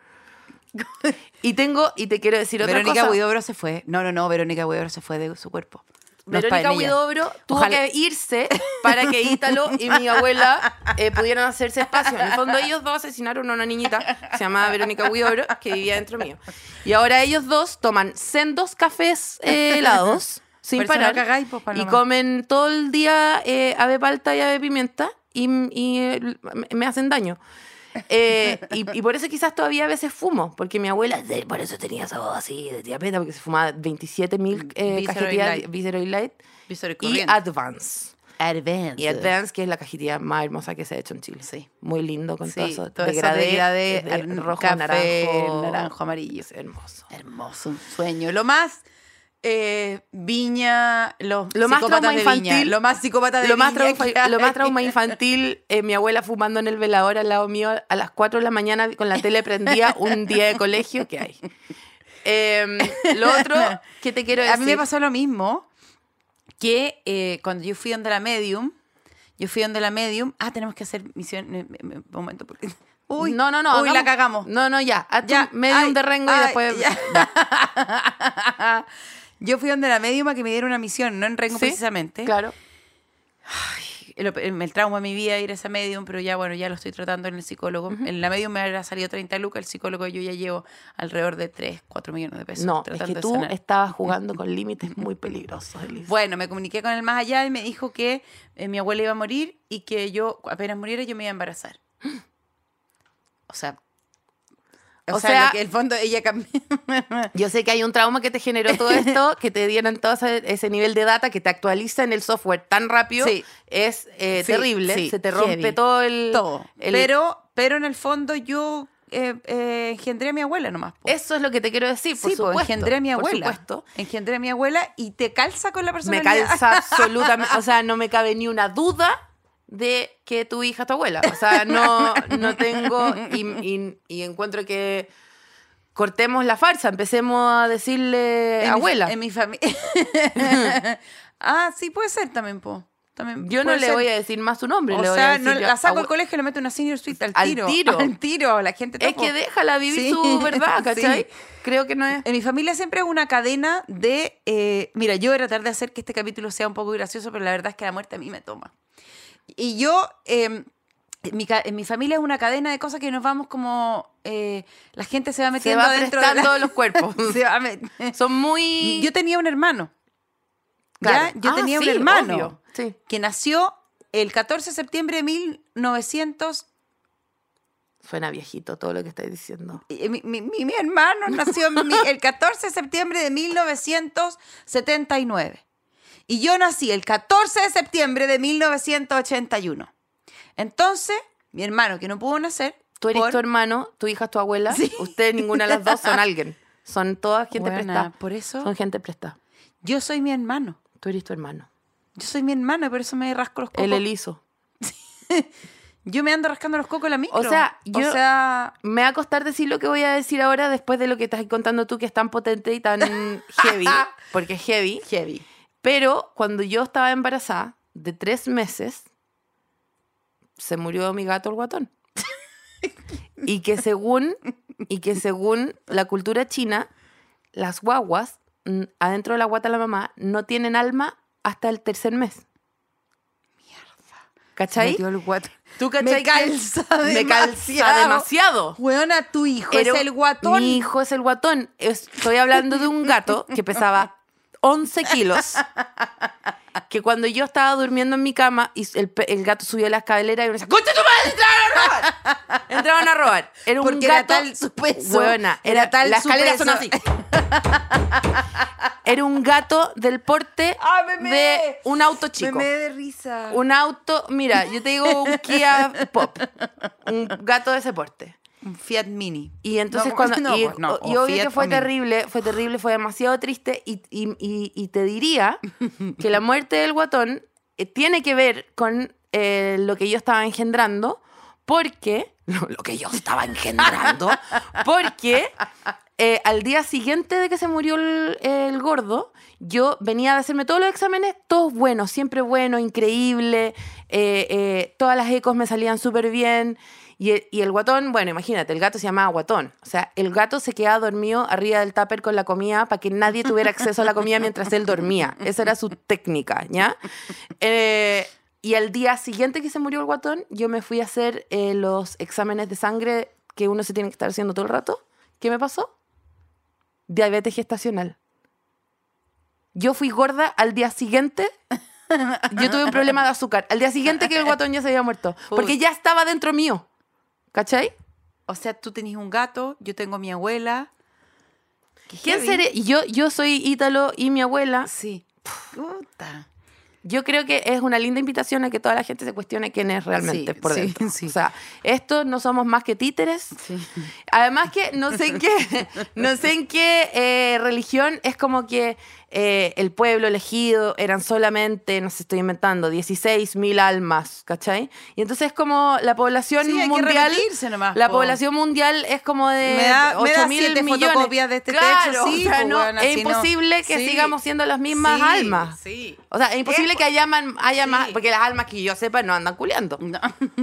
Speaker 2: Y tengo, y te quiero decir otra
Speaker 3: Verónica
Speaker 2: cosa.
Speaker 3: Huidobro se fue. No, no, no, Verónica Huidobro se fue de su cuerpo. No es
Speaker 2: Verónica
Speaker 3: para ella.
Speaker 2: Huidobro tuvo
Speaker 3: Ojalá-
Speaker 2: que irse para que Ítalo y mi abuela eh, pudieran hacerse espacio. En el fondo ellos dos asesinaron a una niñita que se llamaba Verónica Huidobro, que vivía dentro mío. Y ahora ellos dos toman sendos cafés eh, helados sin
Speaker 3: Por eso no
Speaker 2: parar
Speaker 3: cagáis, pues,
Speaker 2: y
Speaker 3: Paloma.
Speaker 2: comen todo el día eh, ave palta y ave pimienta y, y, eh, me hacen daño. Eh, y, y por eso quizás todavía a veces fumo, porque mi abuela, de- por eso tenía esa voz así de tía Peta, porque se fumaba veintisiete mil eh,
Speaker 3: Viceroy
Speaker 2: cajetillas
Speaker 3: Light.
Speaker 2: de Viceroy Light
Speaker 3: Visory
Speaker 2: y
Speaker 3: corriente.
Speaker 2: Advance.
Speaker 3: Advance.
Speaker 2: Y Advance, que es la cajetilla más hermosa que se ha hecho en Chile.
Speaker 3: Sí.
Speaker 2: Muy lindo, con todo
Speaker 3: Sí,
Speaker 2: eso.
Speaker 3: todo eso
Speaker 2: degradé,
Speaker 3: degradé,
Speaker 2: es de
Speaker 3: ar-
Speaker 2: rojo,
Speaker 3: café,
Speaker 2: naranjo.
Speaker 3: naranjo, amarillo.
Speaker 2: Es hermoso.
Speaker 3: Hermoso, un sueño. Lo más eh, Viña, los
Speaker 2: Lo más
Speaker 3: psicópatas
Speaker 2: trauma
Speaker 3: de
Speaker 2: infantil.
Speaker 3: Viña, lo más psicópata de
Speaker 2: Lo más,
Speaker 3: Viña
Speaker 2: trauma,
Speaker 3: que
Speaker 2: lo más
Speaker 3: hay.
Speaker 2: trauma infantil, eh, mi abuela fumando en el velador al lado mío a las cuatro de la mañana con la tele prendida un día de colegio que hay. Eh, lo otro que te quiero decir.
Speaker 3: A mí me pasó lo mismo que eh, cuando yo fui donde la medium, yo fui donde la medium, ah, tenemos que hacer misión, eh, eh, un momento, porque... Uy,
Speaker 2: no, no, no.
Speaker 3: uy, la cagamos.
Speaker 2: No, no, ya. Haz
Speaker 3: Ya,
Speaker 2: tu medium
Speaker 3: ay,
Speaker 2: de rengo
Speaker 3: ay,
Speaker 2: y después.
Speaker 3: ya. Yo fui donde la medium a que me diera una misión, no en Rengo
Speaker 2: Sí,
Speaker 3: precisamente.
Speaker 2: Claro.
Speaker 3: El, el, el trauma de mi vida ir a esa medium, pero ya, bueno, ya lo estoy tratando en el psicólogo. En la medium me habrá salido treinta lucas, el psicólogo yo ya llevo alrededor de tres, cuatro millones de pesos.
Speaker 2: No, es
Speaker 3: tratando
Speaker 2: que
Speaker 3: de
Speaker 2: tú
Speaker 3: sanar.
Speaker 2: estabas jugando con límites muy peligrosos, Elisa.
Speaker 3: Bueno, me comuniqué con el más allá y me dijo que eh, mi abuela iba a morir y que yo, apenas muriera, yo me iba a embarazar. O sea... O,
Speaker 2: O
Speaker 3: sea,
Speaker 2: sea-
Speaker 3: lo que el fondo ella cambió.
Speaker 2: Yo sé que hay un trauma que te generó todo esto, que te dieran todo ese, ese nivel de data, que te actualiza en el software tan rápido,
Speaker 3: Sí.
Speaker 2: es eh,
Speaker 3: Sí,
Speaker 2: terrible.
Speaker 3: sí,
Speaker 2: se te rompe
Speaker 3: heavy.
Speaker 2: todo el...
Speaker 3: Todo.
Speaker 2: el-
Speaker 3: Pero, pero en el fondo yo eh, eh, engendré a mi abuela nomás. po.
Speaker 2: Eso es lo que te quiero decir, por
Speaker 3: Sí, po,
Speaker 2: supuesto.
Speaker 3: engendré a mi
Speaker 2: por
Speaker 3: abuela.
Speaker 2: supuesto.
Speaker 3: Engendré a mi abuela y te calza con la
Speaker 2: Me
Speaker 3: personalidad.
Speaker 2: calza absolutamente, o sea, no me cabe ni una duda de que tu hija es tu abuela. O sea, no, no tengo y, y- y encuentro que cortemos la farsa, empecemos a decirle
Speaker 3: En mi-
Speaker 2: abuela.
Speaker 3: en mi familia. Ah, sí, puede ser también, po. También
Speaker 2: Yo no
Speaker 3: puede
Speaker 2: le
Speaker 3: ser.
Speaker 2: voy a decir más su nombre.
Speaker 3: O
Speaker 2: le voy
Speaker 3: sea,
Speaker 2: a decir
Speaker 3: no,
Speaker 2: yo,
Speaker 3: la saco
Speaker 2: abue-
Speaker 3: al colegio y le meto una senior suite al
Speaker 2: Al
Speaker 3: tiro.
Speaker 2: tiro.
Speaker 3: Al tiro. La gente
Speaker 2: Es
Speaker 3: topo.
Speaker 2: que déjala vivir
Speaker 3: Sí.
Speaker 2: su verdad, ¿cachai?
Speaker 3: Sí.
Speaker 2: Creo que no es...
Speaker 3: En mi familia siempre es una cadena de... eh, mira, yo voy a tratar de hacer que este capítulo sea un poco gracioso, pero la verdad es que la muerte a mí me toma. Y yo... eh, en mi, ca- en mi familia es una cadena de cosas que nos vamos como... eh, la gente se va
Speaker 2: Se
Speaker 3: metiendo
Speaker 2: va
Speaker 3: dentro de
Speaker 2: prestando
Speaker 3: la-
Speaker 2: los cuerpos.
Speaker 3: se va met-
Speaker 2: Son muy...
Speaker 3: Yo tenía un hermano.
Speaker 2: Claro.
Speaker 3: ¿Ya? Yo
Speaker 2: Ah,
Speaker 3: tenía un
Speaker 2: sí,
Speaker 3: hermano
Speaker 2: obvio. Sí.
Speaker 3: que nació el catorce de septiembre de mil novecientos...
Speaker 2: Suena viejito todo lo que estás diciendo.
Speaker 3: Eh, Mi, mi- mi- mi hermano nació en mi- el catorce de septiembre de mil novecientos setenta y nueve. Y yo nací el catorce de septiembre de mil novecientos ochenta y uno. Entonces, mi hermano, que no pudo nacer...
Speaker 2: Tú eres
Speaker 3: por-
Speaker 2: tu hermano, tu hija es tu abuela.
Speaker 3: Sí.
Speaker 2: Ustedes, ninguna de las dos, son alguien. Son todas gente
Speaker 3: Buena,
Speaker 2: prestada.
Speaker 3: por eso
Speaker 2: Son gente prestada.
Speaker 3: yo soy mi hermano.
Speaker 2: Tú eres tu hermano.
Speaker 3: Yo soy mi hermano y por eso me rasco los cocos.
Speaker 2: El elizo.
Speaker 3: Yo me ando rascando los cocos en la micro.
Speaker 2: O sea, yo-
Speaker 3: O sea,
Speaker 2: Me va a costar decir lo que voy a decir ahora después de lo que estás contando tú, que es tan potente y tan heavy. Porque es heavy.
Speaker 3: heavy.
Speaker 2: Pero cuando yo estaba embarazada de tres meses, se murió mi gato el guatón. y que según y que según la cultura china, las guaguas mm, adentro de la guata de la mamá no tienen alma hasta el tercer mes. Mierda. ¿Cachai?
Speaker 3: Metió el guatón.
Speaker 2: ¿Tú cachai
Speaker 3: Me
Speaker 2: que-
Speaker 3: calza
Speaker 2: Me calza
Speaker 3: demasiado.
Speaker 2: demasiado.
Speaker 3: Weona, tu hijo
Speaker 2: Pero
Speaker 3: es el guatón.
Speaker 2: Mi hijo es el guatón. Estoy hablando de un gato que pesaba once kilos que cuando yo estaba durmiendo en mi cama y el, pe- el gato subió la escalera y uno decía, ¡concha tu madre! ¡Entraban a robar! Entraban a robar. Era un
Speaker 3: Porque
Speaker 2: gato...
Speaker 3: era tal su peso.
Speaker 2: Huevona,
Speaker 3: era tal
Speaker 2: las
Speaker 3: su
Speaker 2: escaleras
Speaker 3: peso.
Speaker 2: son así. Era un gato del porte
Speaker 3: ¡Ah, me meé!
Speaker 2: de un auto chico.
Speaker 3: Me meé de risa.
Speaker 2: Un auto, mira, yo te digo un Kia Pop, un gato de ese porte.
Speaker 3: Un Fiat Mini.
Speaker 2: Y entonces
Speaker 3: No,
Speaker 2: cuando
Speaker 3: no,
Speaker 2: y,
Speaker 3: pues no,
Speaker 2: y
Speaker 3: o
Speaker 2: obvio
Speaker 3: Fiat
Speaker 2: que fue
Speaker 3: o Mini.
Speaker 2: terrible, fue terrible, fue demasiado triste y, y, y, y te diría que la muerte del guatón eh, tiene que ver con eh, lo que yo estaba engendrando, porque lo, lo que yo estaba engendrando, porque eh, al día siguiente de que se murió el, el gordo, yo venía de hacerme todos los exámenes, todos buenos, siempre buenos, increíble, eh, eh, todas las ecos me salían súper bien. Y el, y el guatón, bueno, imagínate, el gato se llamaba guatón. O sea, el gato se quedaba dormido arriba del tupper con la comida para que nadie tuviera acceso a la comida mientras él dormía. Esa era su técnica, ¿ya? Eh, y al día siguiente que se murió el guatón, yo me fui a hacer eh, los exámenes de sangre que uno se tiene que estar haciendo todo el rato. ¿Qué me pasó? Diabetes gestacional. Yo fui gorda al día siguiente. Yo tuve un problema de azúcar. Al día siguiente que el guatón ya se había muerto. Porque ya estaba dentro mío. ¿Cachai?
Speaker 3: O sea, tú tenés un gato, yo tengo a mi abuela. Qué
Speaker 2: ¿Quién
Speaker 3: heavy.
Speaker 2: seré? Yo, yo soy Ítalo y mi abuela.
Speaker 3: Sí. Puta.
Speaker 2: Yo creo que es una linda invitación a que toda la gente se cuestione quién es realmente
Speaker 3: Sí,
Speaker 2: por
Speaker 3: sí,
Speaker 2: dentro.
Speaker 3: sí.
Speaker 2: O sea, estos no somos más que títeres.
Speaker 3: Sí.
Speaker 2: Además que no sé en qué, no sé en qué eh, religión es como que eh, el pueblo elegido eran solamente, no sé, estoy inventando, dieciséis mil almas, ¿cachai? Y entonces es como la población
Speaker 3: Sí, hay que
Speaker 2: mundial.
Speaker 3: repetirse nomás,
Speaker 2: La
Speaker 3: po.
Speaker 2: población mundial es como de
Speaker 3: Me da- me da
Speaker 2: ocho mil
Speaker 3: siete
Speaker 2: millones.
Speaker 3: fotocopias de este
Speaker 2: Claro,
Speaker 3: texto, sí,
Speaker 2: o sea,
Speaker 3: po,
Speaker 2: no,
Speaker 3: weona,
Speaker 2: es
Speaker 3: si no-
Speaker 2: imposible que
Speaker 3: Sí.
Speaker 2: sigamos siendo las mismas
Speaker 3: Sí,
Speaker 2: almas.
Speaker 3: sí.
Speaker 2: O sea, es imposible
Speaker 3: Es-
Speaker 2: que haya, man- haya
Speaker 3: Sí.
Speaker 2: más, porque las almas que yo sepa no andan culeando.
Speaker 3: No.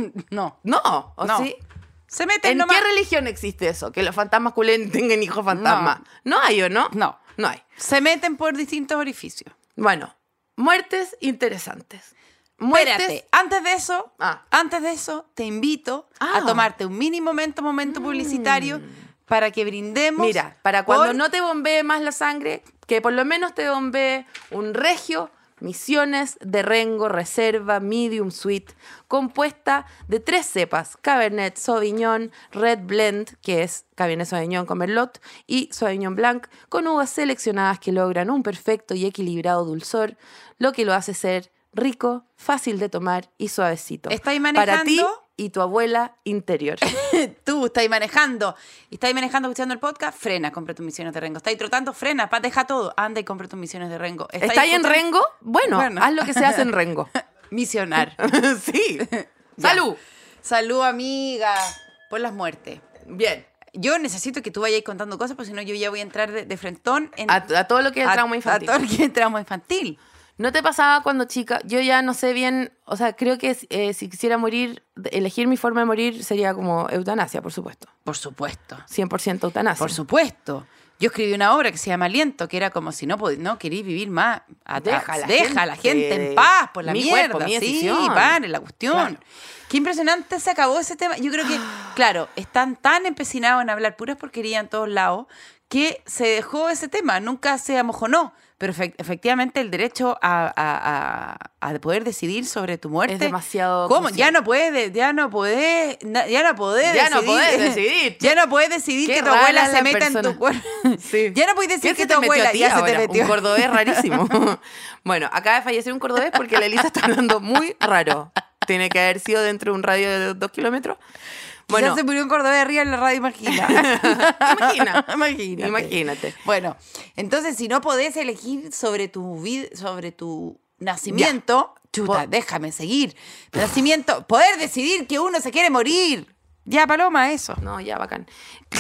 Speaker 3: No.
Speaker 2: No, ¿o
Speaker 3: No.
Speaker 2: sí?
Speaker 3: Se meten
Speaker 2: ¿En
Speaker 3: nomás.
Speaker 2: qué religión existe eso? Que los fantasmas culen tengan hijos fantasmas. No. hay, ¿o no?
Speaker 3: No.
Speaker 2: No hay.
Speaker 3: Se meten por distintos orificios.
Speaker 2: Bueno, muertes interesantes. Muertes...
Speaker 3: Espérate, antes de eso,
Speaker 2: Ah.
Speaker 3: antes de eso, te invito
Speaker 2: Ah. Mm.
Speaker 3: a tomarte un mini momento, momento publicitario para que brindemos.
Speaker 2: Mira, para cuando
Speaker 3: por-
Speaker 2: no te bombee más la sangre, que por lo menos te bombee un regio Misiones de Rengo Reserva Medium Sweet, compuesta de tres cepas: Cabernet Sauvignon, Red Blend, que es Cabernet Sauvignon con Merlot, y Sauvignon Blanc, con uvas seleccionadas que logran un perfecto y equilibrado dulzor, lo que lo hace ser rico, fácil de tomar y suavecito.
Speaker 3: ¿Estáis
Speaker 2: Para ti
Speaker 3: manejando?
Speaker 2: y tu abuela interior.
Speaker 3: Tú estás manejando y estás manejando escuchando el podcast, frena, compra tus misiones de Rengo. Estáis trotando, frena, pa, deja todo, anda y compra tus misiones de Rengo. ¿Estáis
Speaker 2: ¿Está ahí en
Speaker 3: escuchando?
Speaker 2: Rengo? Bueno,
Speaker 3: Bueno.
Speaker 2: haz lo que se hace en Rengo.
Speaker 3: Misionar.
Speaker 2: Sí.
Speaker 3: Ya.
Speaker 2: ¡Salud!
Speaker 3: Salud, amiga, por las muertes.
Speaker 2: Bien.
Speaker 3: Yo necesito que tú vayas contando cosas, porque si no yo ya voy a entrar de, de frentón en,
Speaker 2: A, a todo lo que es el
Speaker 3: a-
Speaker 2: trauma infantil.
Speaker 3: A todo lo que es el trauma infantil.
Speaker 2: ¿No te pasaba cuando chica? Yo ya no sé bien, o sea, creo que eh, si quisiera morir, elegir mi forma de morir sería como eutanasia, por supuesto.
Speaker 3: Por supuesto.
Speaker 2: cien por ciento eutanasia.
Speaker 3: Por supuesto. Yo escribí una obra que se llama Aliento, que era como si no, pod- no querís vivir más. a-
Speaker 2: Deja a la
Speaker 3: deja
Speaker 2: gente
Speaker 3: a la gente
Speaker 2: de-
Speaker 3: en paz, por la
Speaker 2: mi
Speaker 3: mierda.
Speaker 2: cuerpo, mi
Speaker 3: sí,
Speaker 2: decisión.
Speaker 3: pare la cuestión.
Speaker 2: Claro.
Speaker 3: Qué impresionante se acabó ese tema. Yo creo que, claro, están tan empecinados en hablar puras porquerías en todos lados que se dejó ese tema, nunca se amojonó. Pero efect- efectivamente el derecho a, a- a- a poder decidir sobre tu muerte
Speaker 2: Es demasiado
Speaker 3: ¿Cómo?
Speaker 2: crucial.
Speaker 3: Ya no puedes, ya no podés, na- ya no podés
Speaker 2: Ya no
Speaker 3: decidir.
Speaker 2: podés decidir.
Speaker 3: Ya no puedes decidir
Speaker 2: Qué
Speaker 3: que tu
Speaker 2: rara
Speaker 3: abuela
Speaker 2: es
Speaker 3: se
Speaker 2: la
Speaker 3: meta en
Speaker 2: persona.
Speaker 3: tu cuerpo.
Speaker 2: Sí.
Speaker 3: Ya no puedes decir
Speaker 2: ¿Quién
Speaker 3: que
Speaker 2: se
Speaker 3: tu
Speaker 2: te metió
Speaker 3: abuela
Speaker 2: a ti
Speaker 3: ya se te
Speaker 2: ahora?
Speaker 3: metió.
Speaker 2: Un cordobés rarísimo. Bueno, acaba de fallecer un cordobés porque la Elisa está hablando muy raro. Tiene que haber sido dentro de un radio de dos kilómetros.
Speaker 3: Bueno,
Speaker 2: Bueno,
Speaker 3: se murió un cordobés arriba en la radio, imagina.
Speaker 2: imagina.
Speaker 3: Imagínate.
Speaker 2: Imagínate.
Speaker 3: Bueno, entonces si no podés elegir sobre tu vida, sobre tu nacimiento, chuta,
Speaker 2: Po-
Speaker 3: déjame seguir. Nacimiento, poder decidir que uno se quiere morir. Ya, Paloma, eso.
Speaker 2: No, ya, bacán.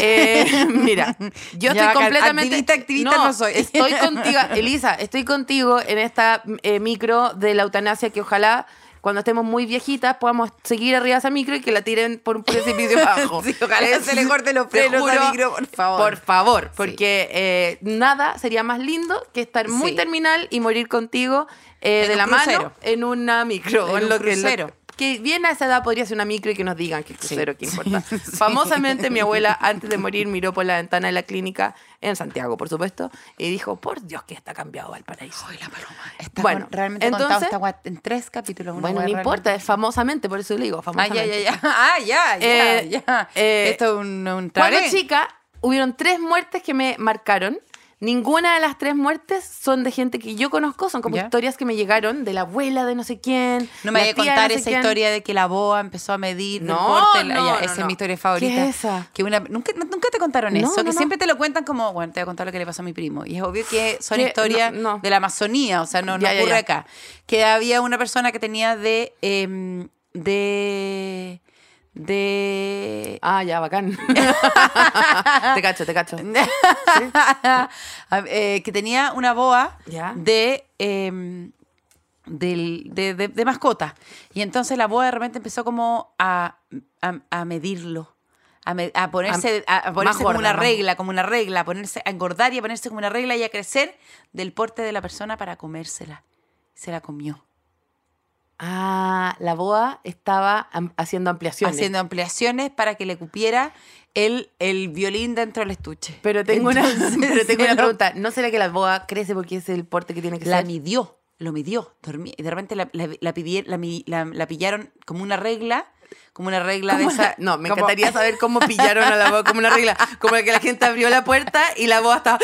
Speaker 2: Eh, mira, yo
Speaker 3: Ya,
Speaker 2: estoy
Speaker 3: bacán.
Speaker 2: completamente...
Speaker 3: Activista, activista no soy.
Speaker 2: Estoy contigo, Elisa, estoy contigo en esta eh, micro de la eutanasia que ojalá cuando estemos muy viejitas podamos seguir arriba de esa micro y que la tiren por un precipicio abajo.
Speaker 3: Sí, ojalá se le corten los
Speaker 2: te
Speaker 3: frenos a
Speaker 2: juro,
Speaker 3: micro, por favor.
Speaker 2: Por favor, porque eh, nada sería más lindo que estar muy
Speaker 3: Sí.
Speaker 2: terminal y morir contigo eh,
Speaker 3: En
Speaker 2: de
Speaker 3: un
Speaker 2: la
Speaker 3: crucero.
Speaker 2: mano en una micro.
Speaker 3: En
Speaker 2: o
Speaker 3: un
Speaker 2: lo que- lo-
Speaker 3: crucero.
Speaker 2: que bien a esa edad podría ser una micro y que nos digan que crucero, qué importa. Famosamente, mi abuela, antes de morir, miró por la ventana de la clínica en Santiago, por supuesto, y dijo, por Dios, que está cambiado Valparaíso.
Speaker 3: Ay, la paloma. Está
Speaker 2: Bueno,
Speaker 3: con- realmente
Speaker 2: entonces-
Speaker 3: contado esta guat- en tres capítulos. una
Speaker 2: Bueno,
Speaker 3: guay
Speaker 2: no
Speaker 3: realmente-
Speaker 2: importa, es famosamente, por eso le digo,
Speaker 3: Ah,
Speaker 2: famosamente.
Speaker 3: ya, ya, ya. Ah, ya, ya,
Speaker 2: Eh,
Speaker 3: ya.
Speaker 2: eh,
Speaker 3: Esto es un, un
Speaker 2: Cuando
Speaker 3: tragué.
Speaker 2: chica, hubieron tres muertes que me marcaron. Ninguna de las tres muertes son de gente que yo conozco, son como
Speaker 3: ¿Ya?
Speaker 2: historias que me llegaron de la abuela de no sé quién.
Speaker 3: No me
Speaker 2: la
Speaker 3: vaya a
Speaker 2: tía de
Speaker 3: contar
Speaker 2: no sé
Speaker 3: esa
Speaker 2: quién.
Speaker 3: historia de que la boa empezó a medir del
Speaker 2: No,
Speaker 3: porte.
Speaker 2: no,
Speaker 3: ya,
Speaker 2: no,
Speaker 3: esa es
Speaker 2: no.
Speaker 3: mi historia favorita.
Speaker 2: ¿Qué es esa?
Speaker 3: Que una, ¿nunca, no- ¿Nunca te contaron
Speaker 2: No,
Speaker 3: eso?
Speaker 2: no,
Speaker 3: que
Speaker 2: no.
Speaker 3: siempre te lo cuentan como, bueno, te voy a contar lo que le pasó a mi primo. Y es obvio que son
Speaker 2: ¿Qué?
Speaker 3: historias
Speaker 2: No, no.
Speaker 3: de la Amazonía, o sea, no, no
Speaker 2: Ya, ya,
Speaker 3: ocurre
Speaker 2: ya.
Speaker 3: acá. Que había una persona que tenía de... em, de... de...
Speaker 2: Ah, ya, bacán. te cacho, te cacho.
Speaker 3: eh, que tenía una boa
Speaker 2: Ya.
Speaker 3: de, em, del- de, de- de mascota. Y entonces la boa de repente empezó como a, a, a medirlo. A, me- a ponerse, a, a ponerse
Speaker 2: más
Speaker 3: como
Speaker 2: gorda,
Speaker 3: una
Speaker 2: más-
Speaker 3: regla, como una regla, a ponerse, a engordar y a ponerse como una regla y a crecer del porte de la persona para comérsela. Se la comió.
Speaker 2: Ah, la boa estaba am- haciendo ampliaciones.
Speaker 3: Haciendo ampliaciones para que le cupiera el, el violín dentro del estuche.
Speaker 2: Pero tengo una,
Speaker 3: Entonces,
Speaker 2: pero tengo
Speaker 3: se
Speaker 2: una
Speaker 3: lo-
Speaker 2: pregunta. ¿No será que la boa crece porque es el porte que tiene que
Speaker 3: La
Speaker 2: ser?
Speaker 3: midió, lo midió, dormía, y de repente la, la, la, pidier- la mi- la- la pillaron como una regla, como una regla de
Speaker 2: ¿Cómo
Speaker 3: esa.
Speaker 2: la- No, me
Speaker 3: como-
Speaker 2: encantaría saber cómo pillaron a la boa como una regla. Como que la gente abrió la puerta y la boa estaba...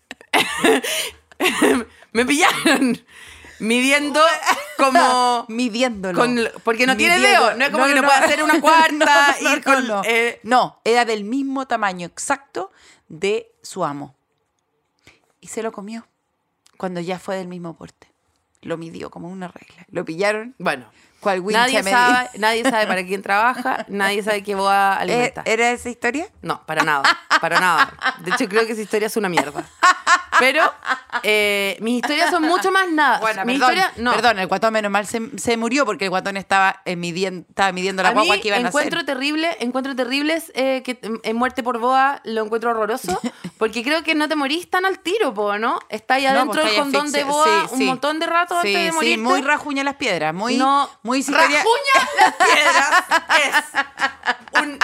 Speaker 2: me pillaron. Midiendo como...
Speaker 3: Midiéndolo.
Speaker 2: Con- porque no tiene
Speaker 3: Midiendo.
Speaker 2: dedo, no es como que no pueda hacer una cuarta,
Speaker 3: no, no,
Speaker 2: ir con,
Speaker 3: no, no.
Speaker 2: eh,
Speaker 3: No, era del mismo tamaño exacto de su amo. Y se lo comió cuando ya fue del mismo porte. Lo midió como una regla. Lo pillaron.
Speaker 2: Bueno,
Speaker 3: ¿Cuál wincha
Speaker 2: nadie
Speaker 3: me
Speaker 2: sabe, nadie sabe para quién trabaja, nadie sabe qué boa
Speaker 3: di?
Speaker 2: alimenta.
Speaker 3: ¿E- ¿Era esa historia?
Speaker 2: No, para nada, para nada. De hecho, creo que esa historia es una mierda. Pero eh, mis historias son mucho más nada.
Speaker 3: Bueno,
Speaker 2: mi
Speaker 3: perdón,
Speaker 2: historia, no.
Speaker 3: perdón, el guatón menos mal se, se murió porque el guatón estaba, eh, midiendo, estaba midiendo la
Speaker 2: A
Speaker 3: guagua
Speaker 2: mí
Speaker 3: que iban a
Speaker 2: encuentro
Speaker 3: hacer.
Speaker 2: terrible, encuentro terribles eh, que en muerte por boa lo encuentro horroroso, porque creo que no te morís tan al tiro, po, ¿no? Está ahí
Speaker 3: No,
Speaker 2: adentro
Speaker 3: pues
Speaker 2: del
Speaker 3: está ahí
Speaker 2: condón de
Speaker 3: asfixia-
Speaker 2: boa
Speaker 3: sí,
Speaker 2: un
Speaker 3: sí.
Speaker 2: montón de rato
Speaker 3: Sí,
Speaker 2: antes de
Speaker 3: sí,
Speaker 2: morirte.
Speaker 3: muy rajuña las piedras, muy,
Speaker 2: No,
Speaker 3: muy historia-
Speaker 2: rajuña las piedras es un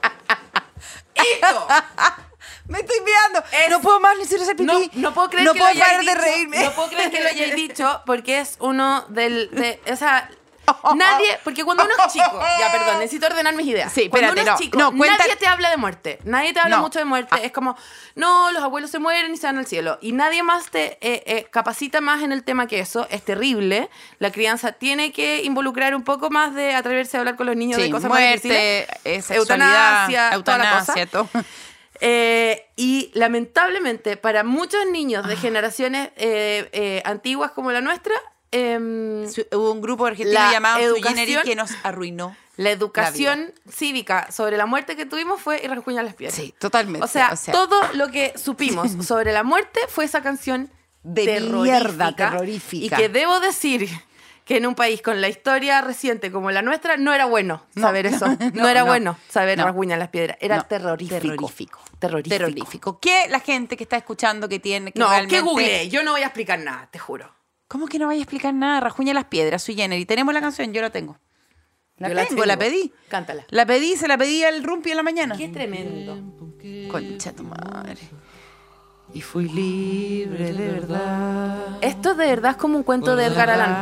Speaker 2: hito.
Speaker 3: Me estoy mirando.
Speaker 2: Es-
Speaker 3: No puedo más ni siquiera hacer pipí.
Speaker 2: No, no puedo creer
Speaker 3: No
Speaker 2: que
Speaker 3: puedo
Speaker 2: lo hayáis
Speaker 3: parar de
Speaker 2: dicho.
Speaker 3: reírme.
Speaker 2: No puedo creer que lo hayáis dicho porque es uno del... De, o sea, nadie... Porque cuando uno es chico... Ya, perdón, necesito ordenar mis ideas.
Speaker 3: Sí,
Speaker 2: cuando
Speaker 3: espérate,
Speaker 2: uno es
Speaker 3: no,
Speaker 2: chico,
Speaker 3: no, cuenta-
Speaker 2: nadie te habla de muerte. Nadie te habla
Speaker 3: No.
Speaker 2: mucho de muerte.
Speaker 3: Ah.
Speaker 2: Es como, no, los abuelos se mueren y se van al cielo. Y nadie más te eh, eh, capacita más en el tema que eso. Es terrible. La crianza tiene que involucrar un poco más de atreverse a hablar con los niños
Speaker 3: Sí,
Speaker 2: de cosas más difíciles.
Speaker 3: muerte, eh, sexualidad,
Speaker 2: Eutanasia, toda la cosa.
Speaker 3: eutanasia, todo.
Speaker 2: Eh, y lamentablemente para muchos niños de generaciones eh, eh, antiguas como la nuestra, em,
Speaker 3: Su- Hubo un grupo argentino
Speaker 2: La
Speaker 3: llamado Sui
Speaker 2: educación-
Speaker 3: Generis que nos arruinó.
Speaker 2: la educación cívica sobre la muerte que tuvimos fue Ir Rajuña las piedras.
Speaker 3: Sí, totalmente.
Speaker 2: O sea, todo lo que supimos sobre la muerte fue esa canción
Speaker 3: De
Speaker 2: terrorífica,
Speaker 3: mierda, terrorífica.
Speaker 2: Y que debo decir que en un país con la historia reciente como la nuestra no era bueno
Speaker 3: No,
Speaker 2: saber eso. No,
Speaker 3: no,
Speaker 2: era
Speaker 3: no,
Speaker 2: bueno saber
Speaker 3: no.
Speaker 2: Rajuña las piedras. Era
Speaker 3: No,
Speaker 2: terrorífico.
Speaker 3: terrorífico.
Speaker 2: Terrorífico.
Speaker 3: terrorífico. Que la gente que está escuchando que tiene que
Speaker 2: No,
Speaker 3: realmente...
Speaker 2: que googleé. Yo no voy a explicar nada, te juro.
Speaker 3: ¿Cómo que no vaya a explicar nada? Rajuña las piedras, Sui Generis. Tenemos la canción, yo la tengo. La
Speaker 2: Yo
Speaker 3: tengo, la, pedí.
Speaker 2: Cántala.
Speaker 3: La pedí, se la pedí al Rumpi en la mañana.
Speaker 2: Qué tremendo.
Speaker 3: Concha tu madre.
Speaker 2: Y fui libre de verdad. Esto de verdad es como un cuento de Edgar Allan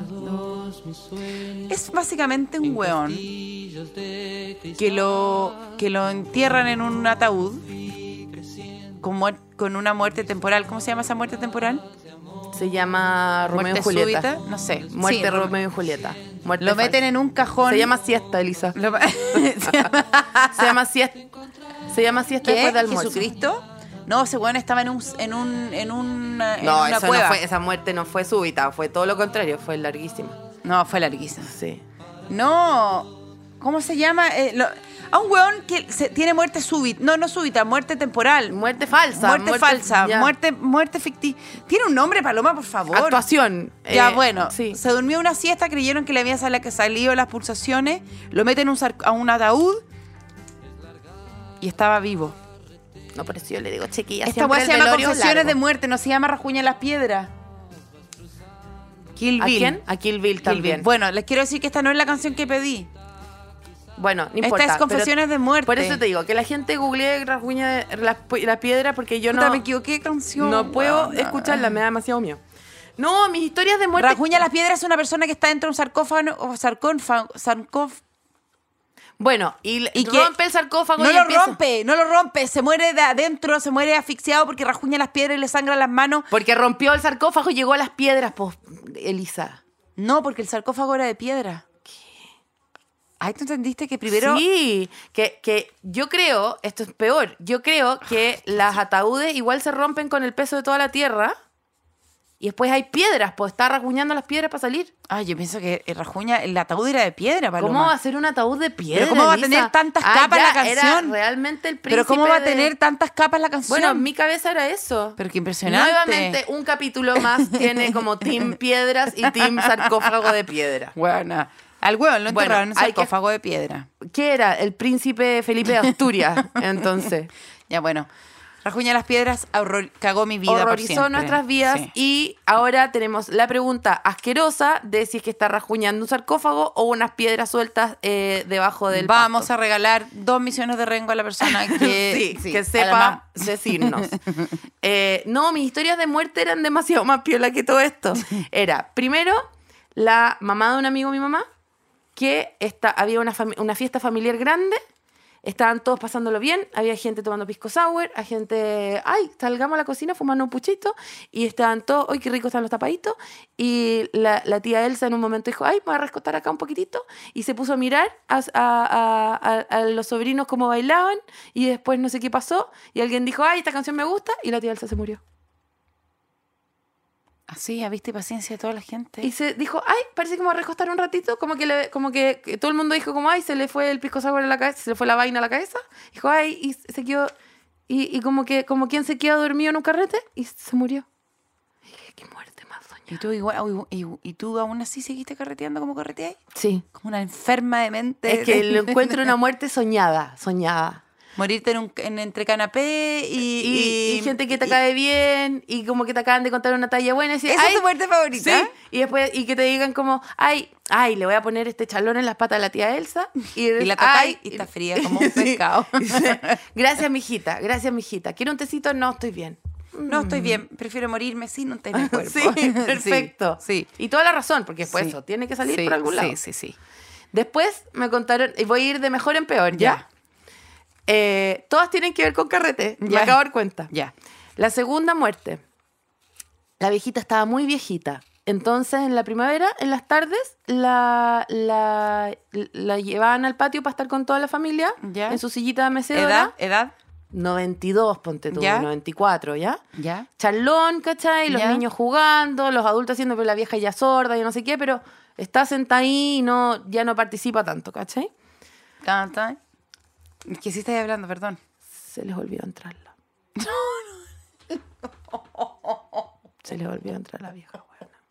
Speaker 2: Poe.
Speaker 3: Es básicamente un weón que lo, que lo entierran en un ataúd con, muer- con una muerte temporal. ¿Cómo se llama esa muerte temporal?
Speaker 2: Se llama Romeo y
Speaker 3: Muerte
Speaker 2: Julieta.
Speaker 3: súbita, no sé.
Speaker 2: Muerte
Speaker 3: Sí,
Speaker 2: Romeo y Julieta. Muerte
Speaker 3: Lo
Speaker 2: falsa.
Speaker 3: meten en un cajón.
Speaker 2: Se llama siesta, Elisa.
Speaker 3: Lo- se llama-
Speaker 2: Se llama siesta. Se llama siesta
Speaker 3: ¿Qué?
Speaker 2: después de almuerzo.
Speaker 3: ¿Jesucristo? No, ese weón estaba en un en un en una, en
Speaker 2: No,
Speaker 3: una
Speaker 2: eso
Speaker 3: cueva.
Speaker 2: no fue, esa muerte no fue súbita, fue todo lo contrario, fue larguísima.
Speaker 3: No, fue larguísimo.
Speaker 2: Sí.
Speaker 3: No, ¿cómo se llama? Eh, lo- a un weón que se- tiene muerte súbita, no, no súbita, muerte temporal.
Speaker 2: Muerte falsa.
Speaker 3: Muerte, falsa,
Speaker 2: ya.
Speaker 3: muerte, muerte ficticia. Tiene un nombre, Paloma, por favor.
Speaker 2: Actuación.
Speaker 3: Ya,
Speaker 2: eh,
Speaker 3: bueno,
Speaker 2: Sí.
Speaker 3: se durmió una siesta, creyeron que le habían sal- que salido las pulsaciones, lo meten en un sar- a un ataúd y estaba vivo.
Speaker 2: No, por eso yo le digo, chiquilla.
Speaker 3: Esta
Speaker 2: siempre
Speaker 3: weá se
Speaker 2: el
Speaker 3: llama
Speaker 2: velorio
Speaker 3: Confesiones
Speaker 2: largo.
Speaker 3: de Muerte, no se llama Rajuña en las Piedras. Kill
Speaker 2: ¿A
Speaker 3: Bill.
Speaker 2: quién? A Kill Bill
Speaker 3: Kill
Speaker 2: también.
Speaker 3: Bill. Bueno, les quiero decir que esta no es la canción que pedí.
Speaker 2: Bueno, no
Speaker 3: Esta
Speaker 2: importa.
Speaker 3: es Confesiones
Speaker 2: pero
Speaker 3: de Muerte.
Speaker 2: Por eso te digo, que la gente googlee rasguña de las la piedras porque yo
Speaker 3: Puta,
Speaker 2: no,
Speaker 3: me equivoqué de canción.
Speaker 2: no puedo
Speaker 3: weona.
Speaker 2: escucharla, me da demasiado miedo. No, mis historias de muerte...
Speaker 3: Rasguña las piedras es una persona que está dentro de un sarcófago o sarcófago, sarcófago.
Speaker 2: Bueno, y,
Speaker 3: Y
Speaker 2: y
Speaker 3: que
Speaker 2: rompe el sarcófago
Speaker 3: No
Speaker 2: y
Speaker 3: lo
Speaker 2: empieza...
Speaker 3: rompe, no lo rompe, se muere de adentro, se muere asfixiado porque rasguña las piedras y le sangran las manos.
Speaker 2: Porque rompió el sarcófago y llegó a las piedras, pues, Elisa.
Speaker 3: No, porque el sarcófago era de piedra. ¿Qué? Ay, ¿tú entendiste que primero...
Speaker 2: Sí, que, que yo creo, esto es peor, yo creo que las ataúdes igual se rompen con el peso de toda la tierra y después hay piedras, pues está rasguñando las piedras para salir.
Speaker 3: Ay, yo pienso que el rasguña, el ataúd era de piedra, Paloma.
Speaker 2: ¿Cómo va a ser un ataúd de piedra?
Speaker 3: ¿Pero cómo va a
Speaker 2: Elisa?
Speaker 3: tener tantas
Speaker 2: Ah,
Speaker 3: capas
Speaker 2: ya,
Speaker 3: la canción?
Speaker 2: Era realmente el príncipe
Speaker 3: Pero ¿cómo va a
Speaker 2: de-
Speaker 3: tener tantas capas la canción?
Speaker 2: Bueno, en mi cabeza era eso.
Speaker 3: Pero qué impresionante.
Speaker 2: Nuevamente, un capítulo más tiene como Team Piedras y Team Sarcófago de Piedra.
Speaker 3: Bueno, al huevo lo
Speaker 2: Bueno,
Speaker 3: enterraron en un
Speaker 2: hay que-
Speaker 3: sarcófago de piedra.
Speaker 2: ¿Qué era? El príncipe Felipe de Asturias, entonces.
Speaker 3: Ya, bueno. Rasguña las piedras horror- cagó mi vida por
Speaker 2: Horrorizó
Speaker 3: siempre.
Speaker 2: nuestras vidas
Speaker 3: Sí.
Speaker 2: y ahora tenemos la pregunta asquerosa de si es que está rasguñando un sarcófago o unas piedras sueltas eh, debajo del
Speaker 3: Vamos
Speaker 2: pasto.
Speaker 3: a regalar dos misiones de rengo a la persona que,
Speaker 2: sí, que sepa decirnos. Eh, no, mis historias de muerte eran demasiado más piola que todo esto. Era, primero, la mamá de un amigo de mi mamá, que está, había una, fami- una fiesta familiar grande, estaban todos pasándolo bien, había gente tomando pisco sour, hay gente, ay, salgamos a la cocina fumando un puchito, y estaban todos, ay, qué rico están los tapaditos, y la, la tía Elsa en un momento dijo, ay, me voy a rescotar acá un poquitito, y se puso a mirar a, a- a- a- a los sobrinos cómo bailaban, y después no sé qué pasó, y alguien dijo, ay, esta canción me gusta, y la tía Elsa se murió.
Speaker 3: Así, ¿viste paciencia de toda la gente?
Speaker 2: Y se dijo, ay, parece que me voy a recostar un ratito, como que, le, como que, que todo el mundo dijo como, ay, se le fue el pisco sour a la cabeza, se le fue la vaina a la cabeza, dijo, ay, y se quedó, y, y como que, como quien se queda dormido en un carrete, y se murió. Y dije, qué muerte más soñada.
Speaker 3: ¿Y tú, igual, y, y tú aún así seguiste carreteando como carreteáis?
Speaker 2: Sí.
Speaker 3: Como una enferma de mente.
Speaker 2: Es que lo encuentro una muerte soñada, soñada.
Speaker 3: Morirte en un, en, entre canapé y,
Speaker 2: Y, y gente que te cae bien, y como que te acaban de contar una talla buena, y decir,
Speaker 3: ¿Esa
Speaker 2: ay,
Speaker 3: es tu muerte favorita?
Speaker 2: sí. Y después, y que te digan como, ay, ay, le voy a poner este chalón en las patas de la tía Elsa. Y,
Speaker 3: Y la tocáis
Speaker 2: ay,
Speaker 3: y está fría como un
Speaker 2: Sí.
Speaker 3: pescado.
Speaker 2: Gracias, mijita, gracias, mijita. ¿Quiero un tecito? No, estoy bien.
Speaker 3: No, estoy bien. Prefiero morirme sin un té en el cuerpo.
Speaker 2: Sí, perfecto.
Speaker 3: Sí.
Speaker 2: Y toda la razón, porque después
Speaker 3: Sí.
Speaker 2: eso tiene que salir
Speaker 3: Sí,
Speaker 2: por algún lado.
Speaker 3: Sí, sí, sí.
Speaker 2: Después me contaron, y voy a ir de mejor en peor, ¿ya?
Speaker 3: Ya.
Speaker 2: Eh, todas tienen que ver con carrete, me
Speaker 3: Ya.
Speaker 2: acabo de dar cuenta.
Speaker 3: Ya.
Speaker 2: La segunda muerte. La viejita estaba muy viejita. Entonces, en la primavera, en las tardes, la, la, la llevaban al patio para estar con toda la familia,
Speaker 3: Ya.
Speaker 2: en su sillita de
Speaker 3: ¿Edad?
Speaker 2: mecedora.
Speaker 3: ¿Edad?
Speaker 2: noventa y dos, ponte tú,
Speaker 3: Ya.
Speaker 2: noventa y cuatro, ¿ya?
Speaker 3: ¿Ya?
Speaker 2: Charlón, ¿cachai? Los
Speaker 3: Ya.
Speaker 2: niños jugando, los adultos haciendo, pero la vieja ya sorda y no sé qué, pero está sentada ahí y no, ya no participa tanto, ¿cachai?
Speaker 3: ¿Canta? ¿Qué sí estáis hablando? Perdón.
Speaker 2: Se les olvidó entrarla. Se les olvidó entrar la vieja,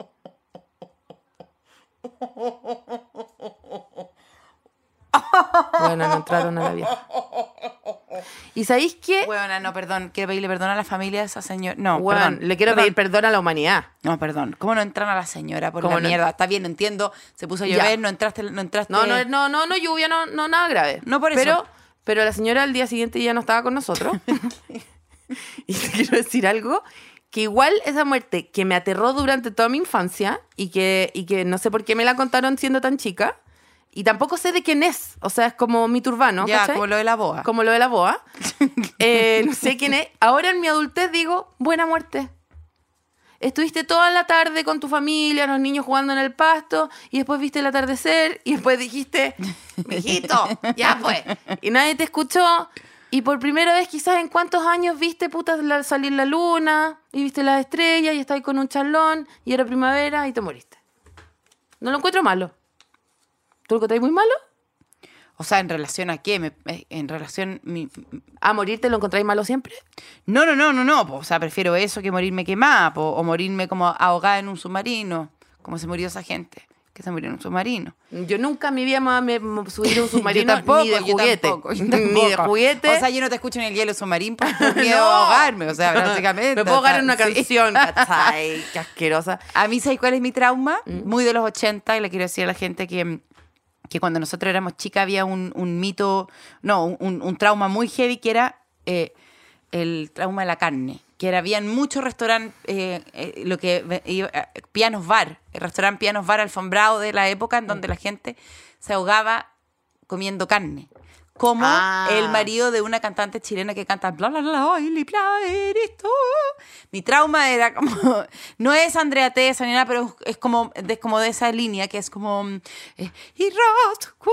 Speaker 2: buena. Bueno, no entraron a la vieja. ¿Y sabéis qué?
Speaker 3: Bueno, no, perdón. Quiero pedirle perdón a la familia de esa señora. No,
Speaker 2: Bueno,
Speaker 3: perdón.
Speaker 2: le quiero
Speaker 3: perdón.
Speaker 2: pedir perdón a la humanidad.
Speaker 3: No, perdón. ¿Cómo no entran a la señora por
Speaker 2: ¿Cómo
Speaker 3: la
Speaker 2: no?
Speaker 3: mierda? Está bien, entiendo. Se puso a
Speaker 2: Ya.
Speaker 3: llover, no entraste, no entraste.
Speaker 2: No, no, no, no, no lluvia, no, no nada grave.
Speaker 3: No por eso.
Speaker 2: Pero, pero la señora al día siguiente ya no estaba con nosotros. Y te quiero decir algo, que igual esa muerte que me aterró durante toda mi infancia y que, y que no sé por qué me la contaron siendo tan chica, y tampoco sé de quién es, o sea, es como mito urbano,
Speaker 3: Ya,
Speaker 2: ¿cachai?
Speaker 3: como lo de la boa.
Speaker 2: Como lo de la boa. Eh, no sé quién es. Ahora en mi adultez digo, buena muerte. Estuviste toda la tarde con tu familia, los niños jugando en el pasto, y después viste el atardecer, y después dijiste, mijito, ya fue. Y nadie te escuchó, y por primera vez quizás en cuántos años viste puta la- salir la luna, y viste las estrellas, y estabas con un charlón, y era primavera, y te moriste. No lo encuentro malo. ¿Tú lo encontrás muy malo?
Speaker 3: O sea, ¿en relación a qué? Me- eh, en relación... Mi...
Speaker 2: ¿A morirte lo encontráis malo siempre?
Speaker 3: No, no, no, no, no. po. O sea, prefiero eso que morirme quemada po, o morirme como ahogada en un submarino, como se murió esa gente. que se murió en un submarino.
Speaker 2: Yo nunca en mi vida me me he subido a un submarino
Speaker 3: Yo tampoco,
Speaker 2: ni de
Speaker 3: yo
Speaker 2: juguete.
Speaker 3: tampoco, yo
Speaker 2: Ni de
Speaker 3: tampoco.
Speaker 2: juguete.
Speaker 3: O sea, yo no te escucho en el hielo submarino por miedo
Speaker 2: No.
Speaker 3: a ahogarme, o sea, básicamente.
Speaker 2: Me puedo ahogar en una
Speaker 3: Sí.
Speaker 2: canción, ¿cachai? Qué asquerosa.
Speaker 3: A mí, ¿sabes cuál es mi trauma?
Speaker 2: ¿Mm?
Speaker 3: Muy de los ochenta, y le quiero decir a la gente que, que cuando nosotros éramos chicas había un, un mito, no, un, un trauma muy heavy que era eh, el trauma de la carne. Que era, habían muchos restaurantes, eh, eh, lo que eh, pianos bar, el restaurante pianos bar alfombrado de la época en donde la gente se ahogaba comiendo carne. Como
Speaker 2: Ah.
Speaker 3: el marido de una cantante chilena que canta bla bla bla bla, y bla, eres tú. Mi trauma era como, no es Andrea Tesa ni nada, pero es como de, como de esa línea que es como eh, y rasguña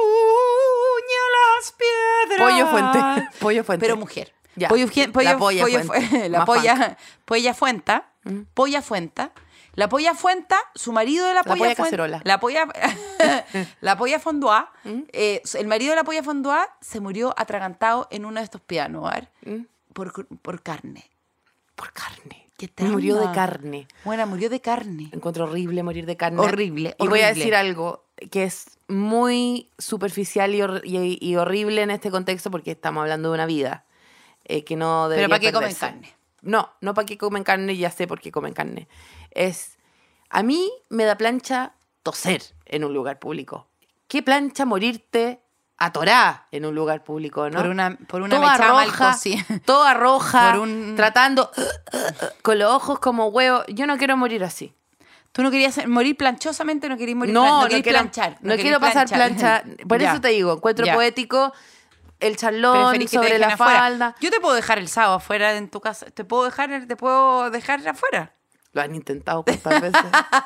Speaker 3: las piedras.
Speaker 2: Pollo Fuente. Pollo Fuente.
Speaker 3: Pero mujer.
Speaker 2: Ya.
Speaker 3: Pollo, Fien- pollo,
Speaker 2: La polla
Speaker 3: pollo
Speaker 2: Fuente.
Speaker 3: Fue- la
Speaker 2: Más
Speaker 3: polla, polla Fuenta, polla Fuenta. La polla Fuenta, su marido de la
Speaker 2: La
Speaker 3: polla
Speaker 2: polla
Speaker 3: Fuenta-
Speaker 2: cacerola.
Speaker 3: La polla, la polla Fondoa, eh, el marido de la polla Fondoa se murió atragantado en uno de estos pianos, ¿ver? por, por carne.
Speaker 2: Por carne.
Speaker 3: ¿Qué trauma?
Speaker 2: Murió de carne.
Speaker 3: Bueno, murió de carne.
Speaker 2: Encuentro horrible morir de carne.
Speaker 3: Horrible,
Speaker 2: Y voy a
Speaker 3: horrible.
Speaker 2: decir algo que es muy superficial y, hor- y- y horrible en este contexto porque estamos hablando de una vida eh, que no debería
Speaker 3: Pero ¿para qué comen
Speaker 2: perderse.
Speaker 3: carne?
Speaker 2: No, no para qué comen carne, ya sé por qué comen carne. Es, a mí me da plancha toser en un lugar público. ¿Qué plancha morirte atorá en un lugar público, no?
Speaker 3: Por una, por una
Speaker 2: toda
Speaker 3: mecha mal
Speaker 2: roja,
Speaker 3: cocida.
Speaker 2: toda roja,
Speaker 3: Por un-
Speaker 2: tratando con los ojos como huevo. Yo no quiero morir así.
Speaker 3: ¿Tú no querías morir planchosamente? ¿No querías morir
Speaker 2: No,
Speaker 3: plan-
Speaker 2: no,
Speaker 3: no querías
Speaker 2: quiero,
Speaker 3: planchar?
Speaker 2: no
Speaker 3: querías
Speaker 2: quiero pasar plancha. Por
Speaker 3: Ya.
Speaker 2: eso te digo, encuentro
Speaker 3: Ya.
Speaker 2: poético el charlón
Speaker 3: Preferís que te
Speaker 2: sobre
Speaker 3: dejen
Speaker 2: la
Speaker 3: afuera.
Speaker 2: falda.
Speaker 3: Yo te puedo dejar el sábado afuera en tu casa. Te puedo dejar, te puedo dejar afuera.
Speaker 2: Lo han intentado cuántas veces.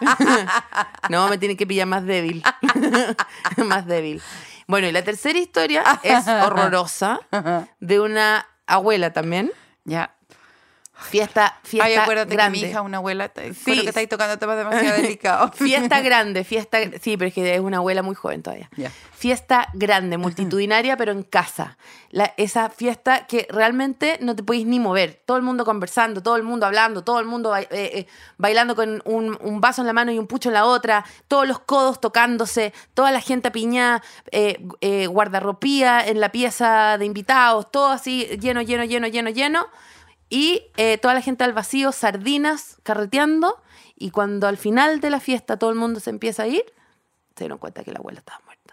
Speaker 2: No, me tienen que pillar más débil. Más débil. Bueno, y la tercera historia es horrorosa, de una abuela también.
Speaker 3: Ya.
Speaker 2: Fiesta, fiesta
Speaker 3: Ay, acuérdate
Speaker 2: grande.
Speaker 3: que mi hija es una abuela. Te,
Speaker 2: Sí.
Speaker 3: creo que estáis tocando temas demasiado delicados.
Speaker 2: Fiesta grande, fiesta... Sí, pero es que es una abuela muy joven todavía.
Speaker 3: Ya.
Speaker 2: Fiesta grande, multitudinaria, pero en casa. La, esa fiesta que realmente no te podéis ni mover. Todo el mundo conversando, todo el mundo hablando, todo el mundo ba- eh, eh, bailando con un, un vaso en la mano y un pucho en la otra, todos los codos tocándose, toda la gente apiñada, eh, eh, guardarropía en la pieza de invitados, todo así lleno, lleno, lleno, lleno, lleno. Y eh, toda la gente al vacío, sardinas, carreteando. Y cuando al final de la fiesta todo el mundo se empieza a ir, se dieron cuenta que la abuela estaba muerta.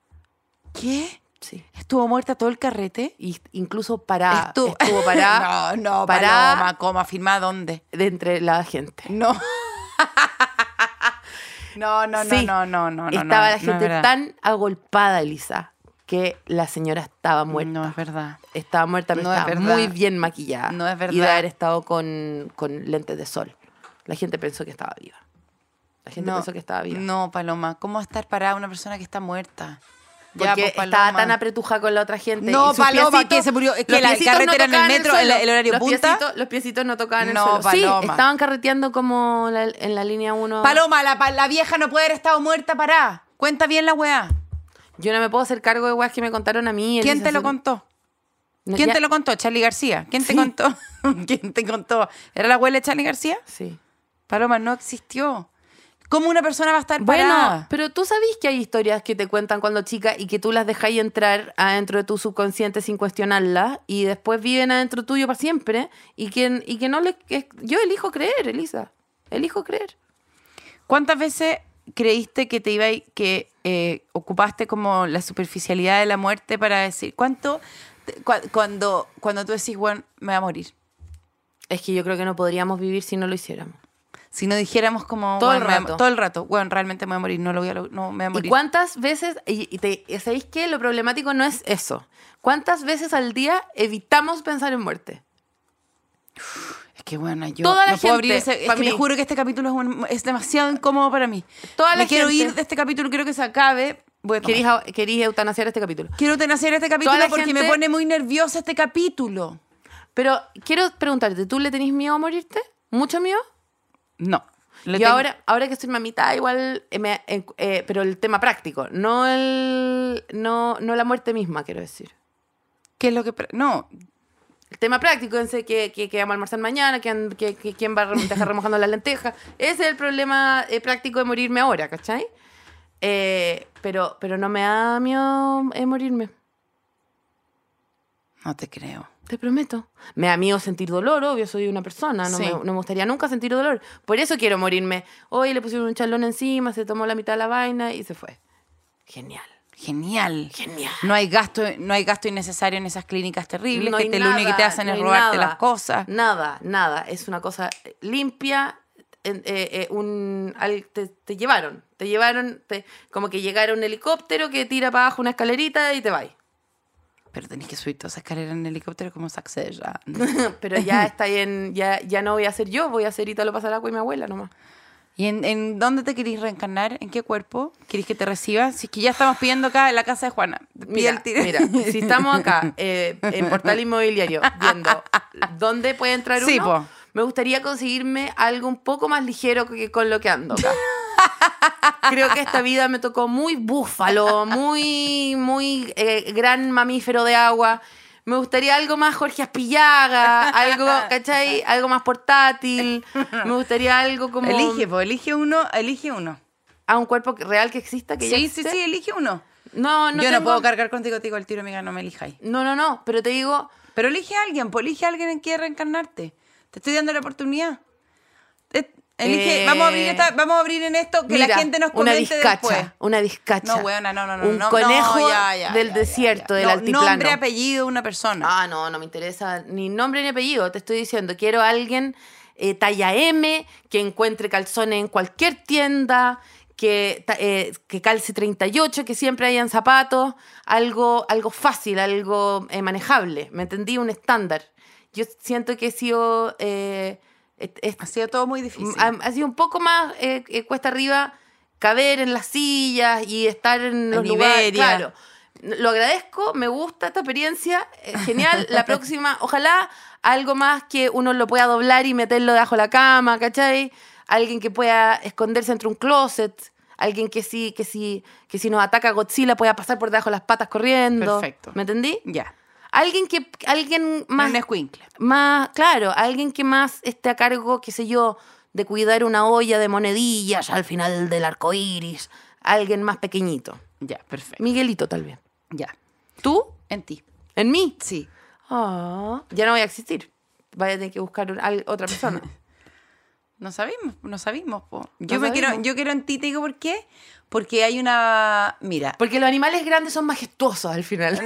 Speaker 3: ¿Qué?
Speaker 2: Sí.
Speaker 3: ¿Estuvo muerta todo el carrete?
Speaker 2: Y incluso parada.
Speaker 3: Estu-
Speaker 2: Estuvo parada
Speaker 3: no, no,
Speaker 2: parada
Speaker 3: Paloma, ¿cómo? ¿Afirmada dónde?
Speaker 2: de entre la gente.
Speaker 3: No. no, no, no,
Speaker 2: Sí.
Speaker 3: no, no, no, no.
Speaker 2: Estaba
Speaker 3: no,
Speaker 2: la
Speaker 3: no es
Speaker 2: gente
Speaker 3: verdad.
Speaker 2: tan agolpada, Elisa, que la señora estaba muerta.
Speaker 3: No es verdad.
Speaker 2: Estaba muerta, pero
Speaker 3: No es
Speaker 2: estaba
Speaker 3: verdad.
Speaker 2: muy bien maquillada.
Speaker 3: No es
Speaker 2: Y de
Speaker 3: verdad.
Speaker 2: haber estado con, con lentes de sol. La gente pensó que estaba viva. La gente
Speaker 3: no,
Speaker 2: pensó que estaba viva.
Speaker 3: No, Paloma, ¿cómo va a estar parada una persona que está muerta? Ya,
Speaker 2: Porque
Speaker 3: pues,
Speaker 2: estaba
Speaker 3: Paloma.
Speaker 2: tan apretuja con la otra gente.
Speaker 3: No,
Speaker 2: y sus
Speaker 3: Paloma,
Speaker 2: piecitos-
Speaker 3: que se murió- es que
Speaker 2: los
Speaker 3: la
Speaker 2: piecitos
Speaker 3: carretera en el
Speaker 2: tocaban
Speaker 3: metro, el-
Speaker 2: suelo.
Speaker 3: el horario
Speaker 2: los
Speaker 3: punta.
Speaker 2: Piecitos, los piecitos no tocaban
Speaker 3: No,
Speaker 2: el suelo. Sí,
Speaker 3: Paloma.
Speaker 2: estaban carreteando como la- en la línea uno.
Speaker 3: Paloma, la, pa- la vieja no puede haber estado muerta parada. Cuenta bien la weá.
Speaker 2: Yo no me puedo hacer cargo de weas que me contaron a mí.
Speaker 3: ¿Quién
Speaker 2: Elisa,
Speaker 3: te lo
Speaker 2: eso-
Speaker 3: contó?
Speaker 2: No,
Speaker 3: ¿Quién
Speaker 2: ya-
Speaker 3: te lo contó? Charlie García. ¿Quién te
Speaker 2: Sí.
Speaker 3: contó? ¿Quién te contó? ¿Era la abuela de Charlie García?
Speaker 2: Sí.
Speaker 3: Paloma, no existió. ¿Cómo una persona va a estar
Speaker 2: Bueno,
Speaker 3: parada?
Speaker 2: pero tú sabís que hay historias que te cuentan cuando chica y que tú las dejáis entrar adentro de tu subconsciente sin cuestionarlas y después viven adentro tuyo para siempre y que, y que no le... que- yo elijo creer, Elisa. Elijo creer.
Speaker 3: ¿Cuántas veces creíste que te iba a- que eh, ocupaste como la superficialidad de la muerte para decir cuánto te- cua- cuando cuando tú decís, bueno, me voy a morir?
Speaker 2: Es que yo creo que no podríamos vivir si no lo hiciéramos.
Speaker 3: Si no dijéramos como
Speaker 2: Todo el
Speaker 3: "Bueno, me voy a-
Speaker 2: rato.
Speaker 3: todo el rato, bueno, realmente me voy a morir, no lo voy a lo- no me voy a morir.
Speaker 2: ¿Y cuántas veces, y, y te, y sabéis que lo problemático no es eso? ¿Cuántas veces al día evitamos pensar en muerte?
Speaker 3: Es que bueno, yo
Speaker 2: Toda la
Speaker 3: no puedo abrir
Speaker 2: gente,
Speaker 3: ese, es
Speaker 2: pa'
Speaker 3: que te
Speaker 2: mí.
Speaker 3: juro que este capítulo es, un- es demasiado incómodo para mí.
Speaker 2: Toda la
Speaker 3: me quiero
Speaker 2: gente-
Speaker 3: ir de este capítulo, quiero que se acabe. Voy a tomar.
Speaker 2: ¿Queréis, au- queréis eutanasiar este capítulo?
Speaker 3: Quiero hacer este capítulo
Speaker 2: Toda la
Speaker 3: porque
Speaker 2: gente-
Speaker 3: me pone muy nerviosa este capítulo.
Speaker 2: Pero quiero preguntarte, ¿tú le tenés miedo a morirte? ¿Mucho miedo?
Speaker 3: No. Le
Speaker 2: Yo
Speaker 3: tengo-
Speaker 2: ahora, ahora que soy mamita, igual, eh, me- eh, eh, pero el tema práctico, no, el, no, no la muerte misma, quiero decir.
Speaker 3: ¿Qué es lo que...? pre- No,
Speaker 2: El tema práctico, en que, que, que vamos a almorzar mañana, que, que, que quién va a rem- dejar remojando las lentejas. Ese es el problema eh, práctico de morirme ahora, ¿cachai? Eh, pero, pero no me da miedo eh, morirme.
Speaker 3: No te creo.
Speaker 2: Te prometo. Me da miedo sentir dolor, obvio, soy una persona. No,
Speaker 3: Sí.
Speaker 2: me, no me gustaría nunca sentir dolor. Por eso quiero morirme. Hoy le pusieron un chalón encima, se tomó la mitad de la vaina y se fue. Genial.
Speaker 3: Genial.
Speaker 2: Genial.
Speaker 3: No hay gasto, no hay gasto innecesario en esas clínicas terribles
Speaker 2: No
Speaker 3: que
Speaker 2: hay
Speaker 3: te, lo único que te
Speaker 2: nada,
Speaker 3: hacen
Speaker 2: no
Speaker 3: es
Speaker 2: hay
Speaker 3: robarte
Speaker 2: nada.
Speaker 3: las cosas.
Speaker 2: Nada, nada. Es una cosa limpia. eh, eh, un, al- te, te llevaron. Te llevaron, te- como que llegara un helicóptero que tira para abajo una escalerita y te va.
Speaker 3: Pero tenés que subir toda esa escalera en helicóptero como se accede ya.
Speaker 2: Pero ya está en, ya, ya no voy a ser yo, voy a ser Ítalo Pasaragua y mi abuela nomás.
Speaker 3: ¿Y en, en dónde te querís reencarnar? ¿En qué cuerpo? ¿Querés que te reciba? Si es que ya estamos pidiendo acá en la casa de Juana. Pide
Speaker 2: Mira,
Speaker 3: el tiro.
Speaker 2: mira, si estamos acá eh, en Portal Inmobiliario viendo dónde puede entrar uno,
Speaker 3: Sí, po.
Speaker 2: me gustaría conseguirme algo un poco más ligero que con lo que ando acá. Creo que esta vida me tocó muy búfalo, muy, muy eh, gran mamífero de agua. Me gustaría algo más Jorge Aspillaga, algo, ¿cachai? Algo más portátil. Me gustaría algo como...
Speaker 3: Elige, pues, elige uno, elige uno.
Speaker 2: A un cuerpo real que exista, que ya
Speaker 3: Sí, sí,
Speaker 2: existe.
Speaker 3: sí, elige uno.
Speaker 2: No, no
Speaker 3: Yo no
Speaker 2: tengo-
Speaker 3: puedo cargar contigo, te digo el tiro, amiga, no me elijáis.
Speaker 2: No, no, no, pero te digo...
Speaker 3: Pero elige a alguien, pues elige a alguien en que reencarnarte. Te estoy dando la oportunidad. Te- Elige,
Speaker 2: Eh,
Speaker 3: vamos a abrir esta- vamos a abrir en esto que
Speaker 2: Mira,
Speaker 3: la gente nos
Speaker 2: una
Speaker 3: comente
Speaker 2: discacha,
Speaker 3: después.
Speaker 2: una discacha.
Speaker 3: No, weona, no, no, no.
Speaker 2: Un
Speaker 3: no,
Speaker 2: conejo
Speaker 3: no, ya, ya,
Speaker 2: del
Speaker 3: ya,
Speaker 2: desierto,
Speaker 3: ya, ya.
Speaker 2: del
Speaker 3: No,
Speaker 2: altiplano.
Speaker 3: Nombre, apellido de una persona.
Speaker 2: Ah, no, no me interesa ni nombre ni apellido. Te estoy diciendo, quiero a alguien eh, talla M, que encuentre calzones en cualquier tienda, que, ta- eh, que calce treinta y ocho, que siempre hayan zapatos, algo, algo fácil, algo eh, manejable. ¿Me entendí? Un estándar. Yo siento que he sido... eh, est- est-
Speaker 3: Ha sido todo muy difícil.
Speaker 2: ha, ha sido un poco más eh, eh, cuesta arriba caber en las sillas y estar en los
Speaker 3: En
Speaker 2: lugares.
Speaker 3: Iberia.
Speaker 2: Claro. Lo agradezco, me gusta esta experiencia, eh, genial. La próxima, ojalá algo más que uno lo pueda doblar y meterlo debajo de la cama, ¿cachai? Alguien que pueda esconderse entre un closet, alguien que sí, que sí, que si nos ataca Godzilla pueda pasar por debajo de las patas corriendo.
Speaker 3: Perfecto.
Speaker 2: ¿Me entendí?
Speaker 3: Ya.
Speaker 2: Alguien que, alguien más
Speaker 3: Un escuincle.
Speaker 2: más, claro, alguien que más esté a cargo, qué sé yo, de cuidar una olla de monedillas al final del arco iris. Alguien más pequeñito.
Speaker 3: Ya, perfecto.
Speaker 2: Miguelito, tal vez.
Speaker 3: Ya.
Speaker 2: ¿Tú?
Speaker 3: En ti.
Speaker 2: ¿En mí?
Speaker 3: Sí.
Speaker 2: Ah, ya no voy a existir. Vaya a tener que buscar un- al- otra persona.
Speaker 3: No sabemos, no sabemos. Po.
Speaker 2: No
Speaker 3: Yo me
Speaker 2: sabemos.
Speaker 3: quiero, yo quiero en ti, te digo por qué. Porque hay una. Mira.
Speaker 2: Porque los animales grandes son majestuosos al final.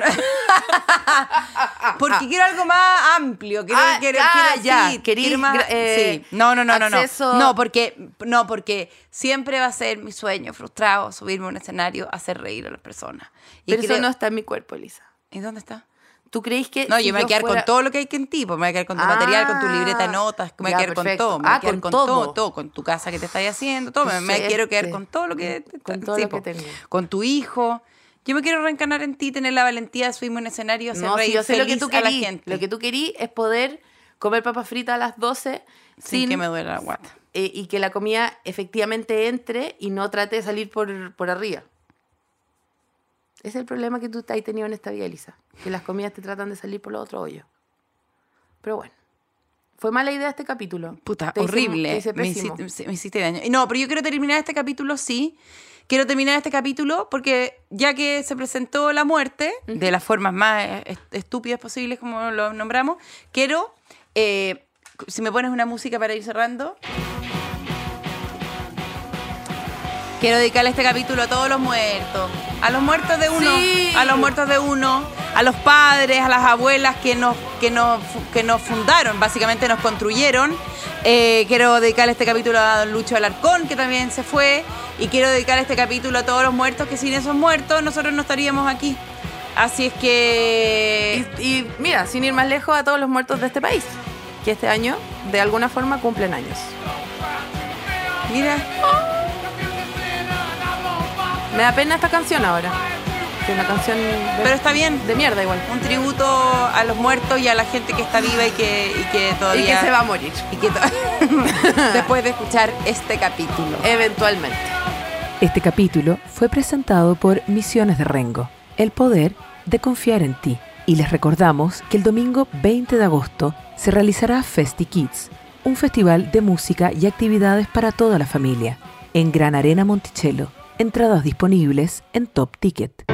Speaker 3: Porque quiero algo más amplio. Quiero,
Speaker 2: Ah,
Speaker 3: quiero,
Speaker 2: ah,
Speaker 3: quiero-
Speaker 2: ya,
Speaker 3: sí,
Speaker 2: querís
Speaker 3: quiero más-
Speaker 2: gra- eh,
Speaker 3: sí. No, no, no, no, no.
Speaker 2: acceso-
Speaker 3: No, porque, no, porque siempre va a ser mi sueño frustrado subirme a un escenario a hacer reír a las personas. Y
Speaker 2: Pero
Speaker 3: creo-
Speaker 2: eso no está en mi cuerpo, Elisa.
Speaker 3: ¿Y dónde está?
Speaker 2: ¿Tú crees que
Speaker 3: No,
Speaker 2: si
Speaker 3: yo me voy a quedar
Speaker 2: fuera-
Speaker 3: con todo lo que hay que en ti, pues me voy a quedar con tu
Speaker 2: Ah,
Speaker 3: material, con tu libreta de notas, me voy a
Speaker 2: ya,
Speaker 3: quedar
Speaker 2: perfecto.
Speaker 3: con todo, me voy
Speaker 2: Ah,
Speaker 3: a quedar
Speaker 2: con
Speaker 3: con,
Speaker 2: todo.
Speaker 3: todo, todo, con tu casa que te estás haciendo, todo, me, me
Speaker 2: Sí,
Speaker 3: quiero quedar
Speaker 2: este,
Speaker 3: con todo lo que
Speaker 2: con todo
Speaker 3: sí,
Speaker 2: lo que
Speaker 3: po.
Speaker 2: tengo.
Speaker 3: Con tu hijo. Yo me quiero reencarnar en ti, tener la valentía de subirme a un escenario, hacer
Speaker 2: No,
Speaker 3: reír
Speaker 2: si yo sé lo que
Speaker 3: feliz
Speaker 2: tú
Speaker 3: a la
Speaker 2: querís.
Speaker 3: gente.
Speaker 2: Lo que tú querís es poder comer papas fritas a las doce
Speaker 3: sin
Speaker 2: sin,
Speaker 3: que me duela la guata.
Speaker 2: eh, y que la comida efectivamente entre y no trate de salir por, por arriba. Ese es el problema que tú has tenido en esta vida, Elisa. Que las comidas te tratan de salir por los otros hoyos. Pero bueno. Fue mala idea este capítulo.
Speaker 3: Puta,
Speaker 2: Te hice-
Speaker 3: horrible.
Speaker 2: te hice
Speaker 3: me,
Speaker 2: pésimo.
Speaker 3: hiciste, me hiciste daño. No, pero yo quiero terminar este capítulo, sí. Quiero terminar este capítulo porque ya que se presentó la muerte, de las formas más est- estúpidas posibles, como lo nombramos, quiero, eh, si me pones una música para ir cerrando, quiero dedicarle este capítulo a todos los muertos. A los muertos de uno,
Speaker 2: Sí.
Speaker 3: a los muertos de uno, a los padres, a las abuelas que nos, que nos, que nos fundaron, básicamente nos construyeron. Eh, quiero dedicarle este capítulo a don Lucho Alarcón, que también se fue. Y quiero dedicar este capítulo a todos los muertos, que sin esos muertos nosotros no estaríamos aquí. Así es que...
Speaker 2: Y, y mira, sin ir más lejos, a todos los muertos de este país. Que este año, de alguna forma, cumplen años.
Speaker 3: Mira,
Speaker 2: Me da pena esta canción ahora. Que es una canción de,
Speaker 3: pero está bien.
Speaker 2: de mierda igual.
Speaker 3: Un tributo a los muertos y a la gente que está viva y que, y que todavía...
Speaker 2: Y que se va a morir.
Speaker 3: y que to- después de escuchar este capítulo.
Speaker 2: Eventualmente.
Speaker 1: Este capítulo fue presentado por Misiones de Rengo, el poder de confiar en ti. Y les recordamos que el domingo veinte de agosto se realizará Festi Kids, un festival de música y actividades para toda la familia, en Gran Arena Monticello, Entradas disponibles en Top Ticket.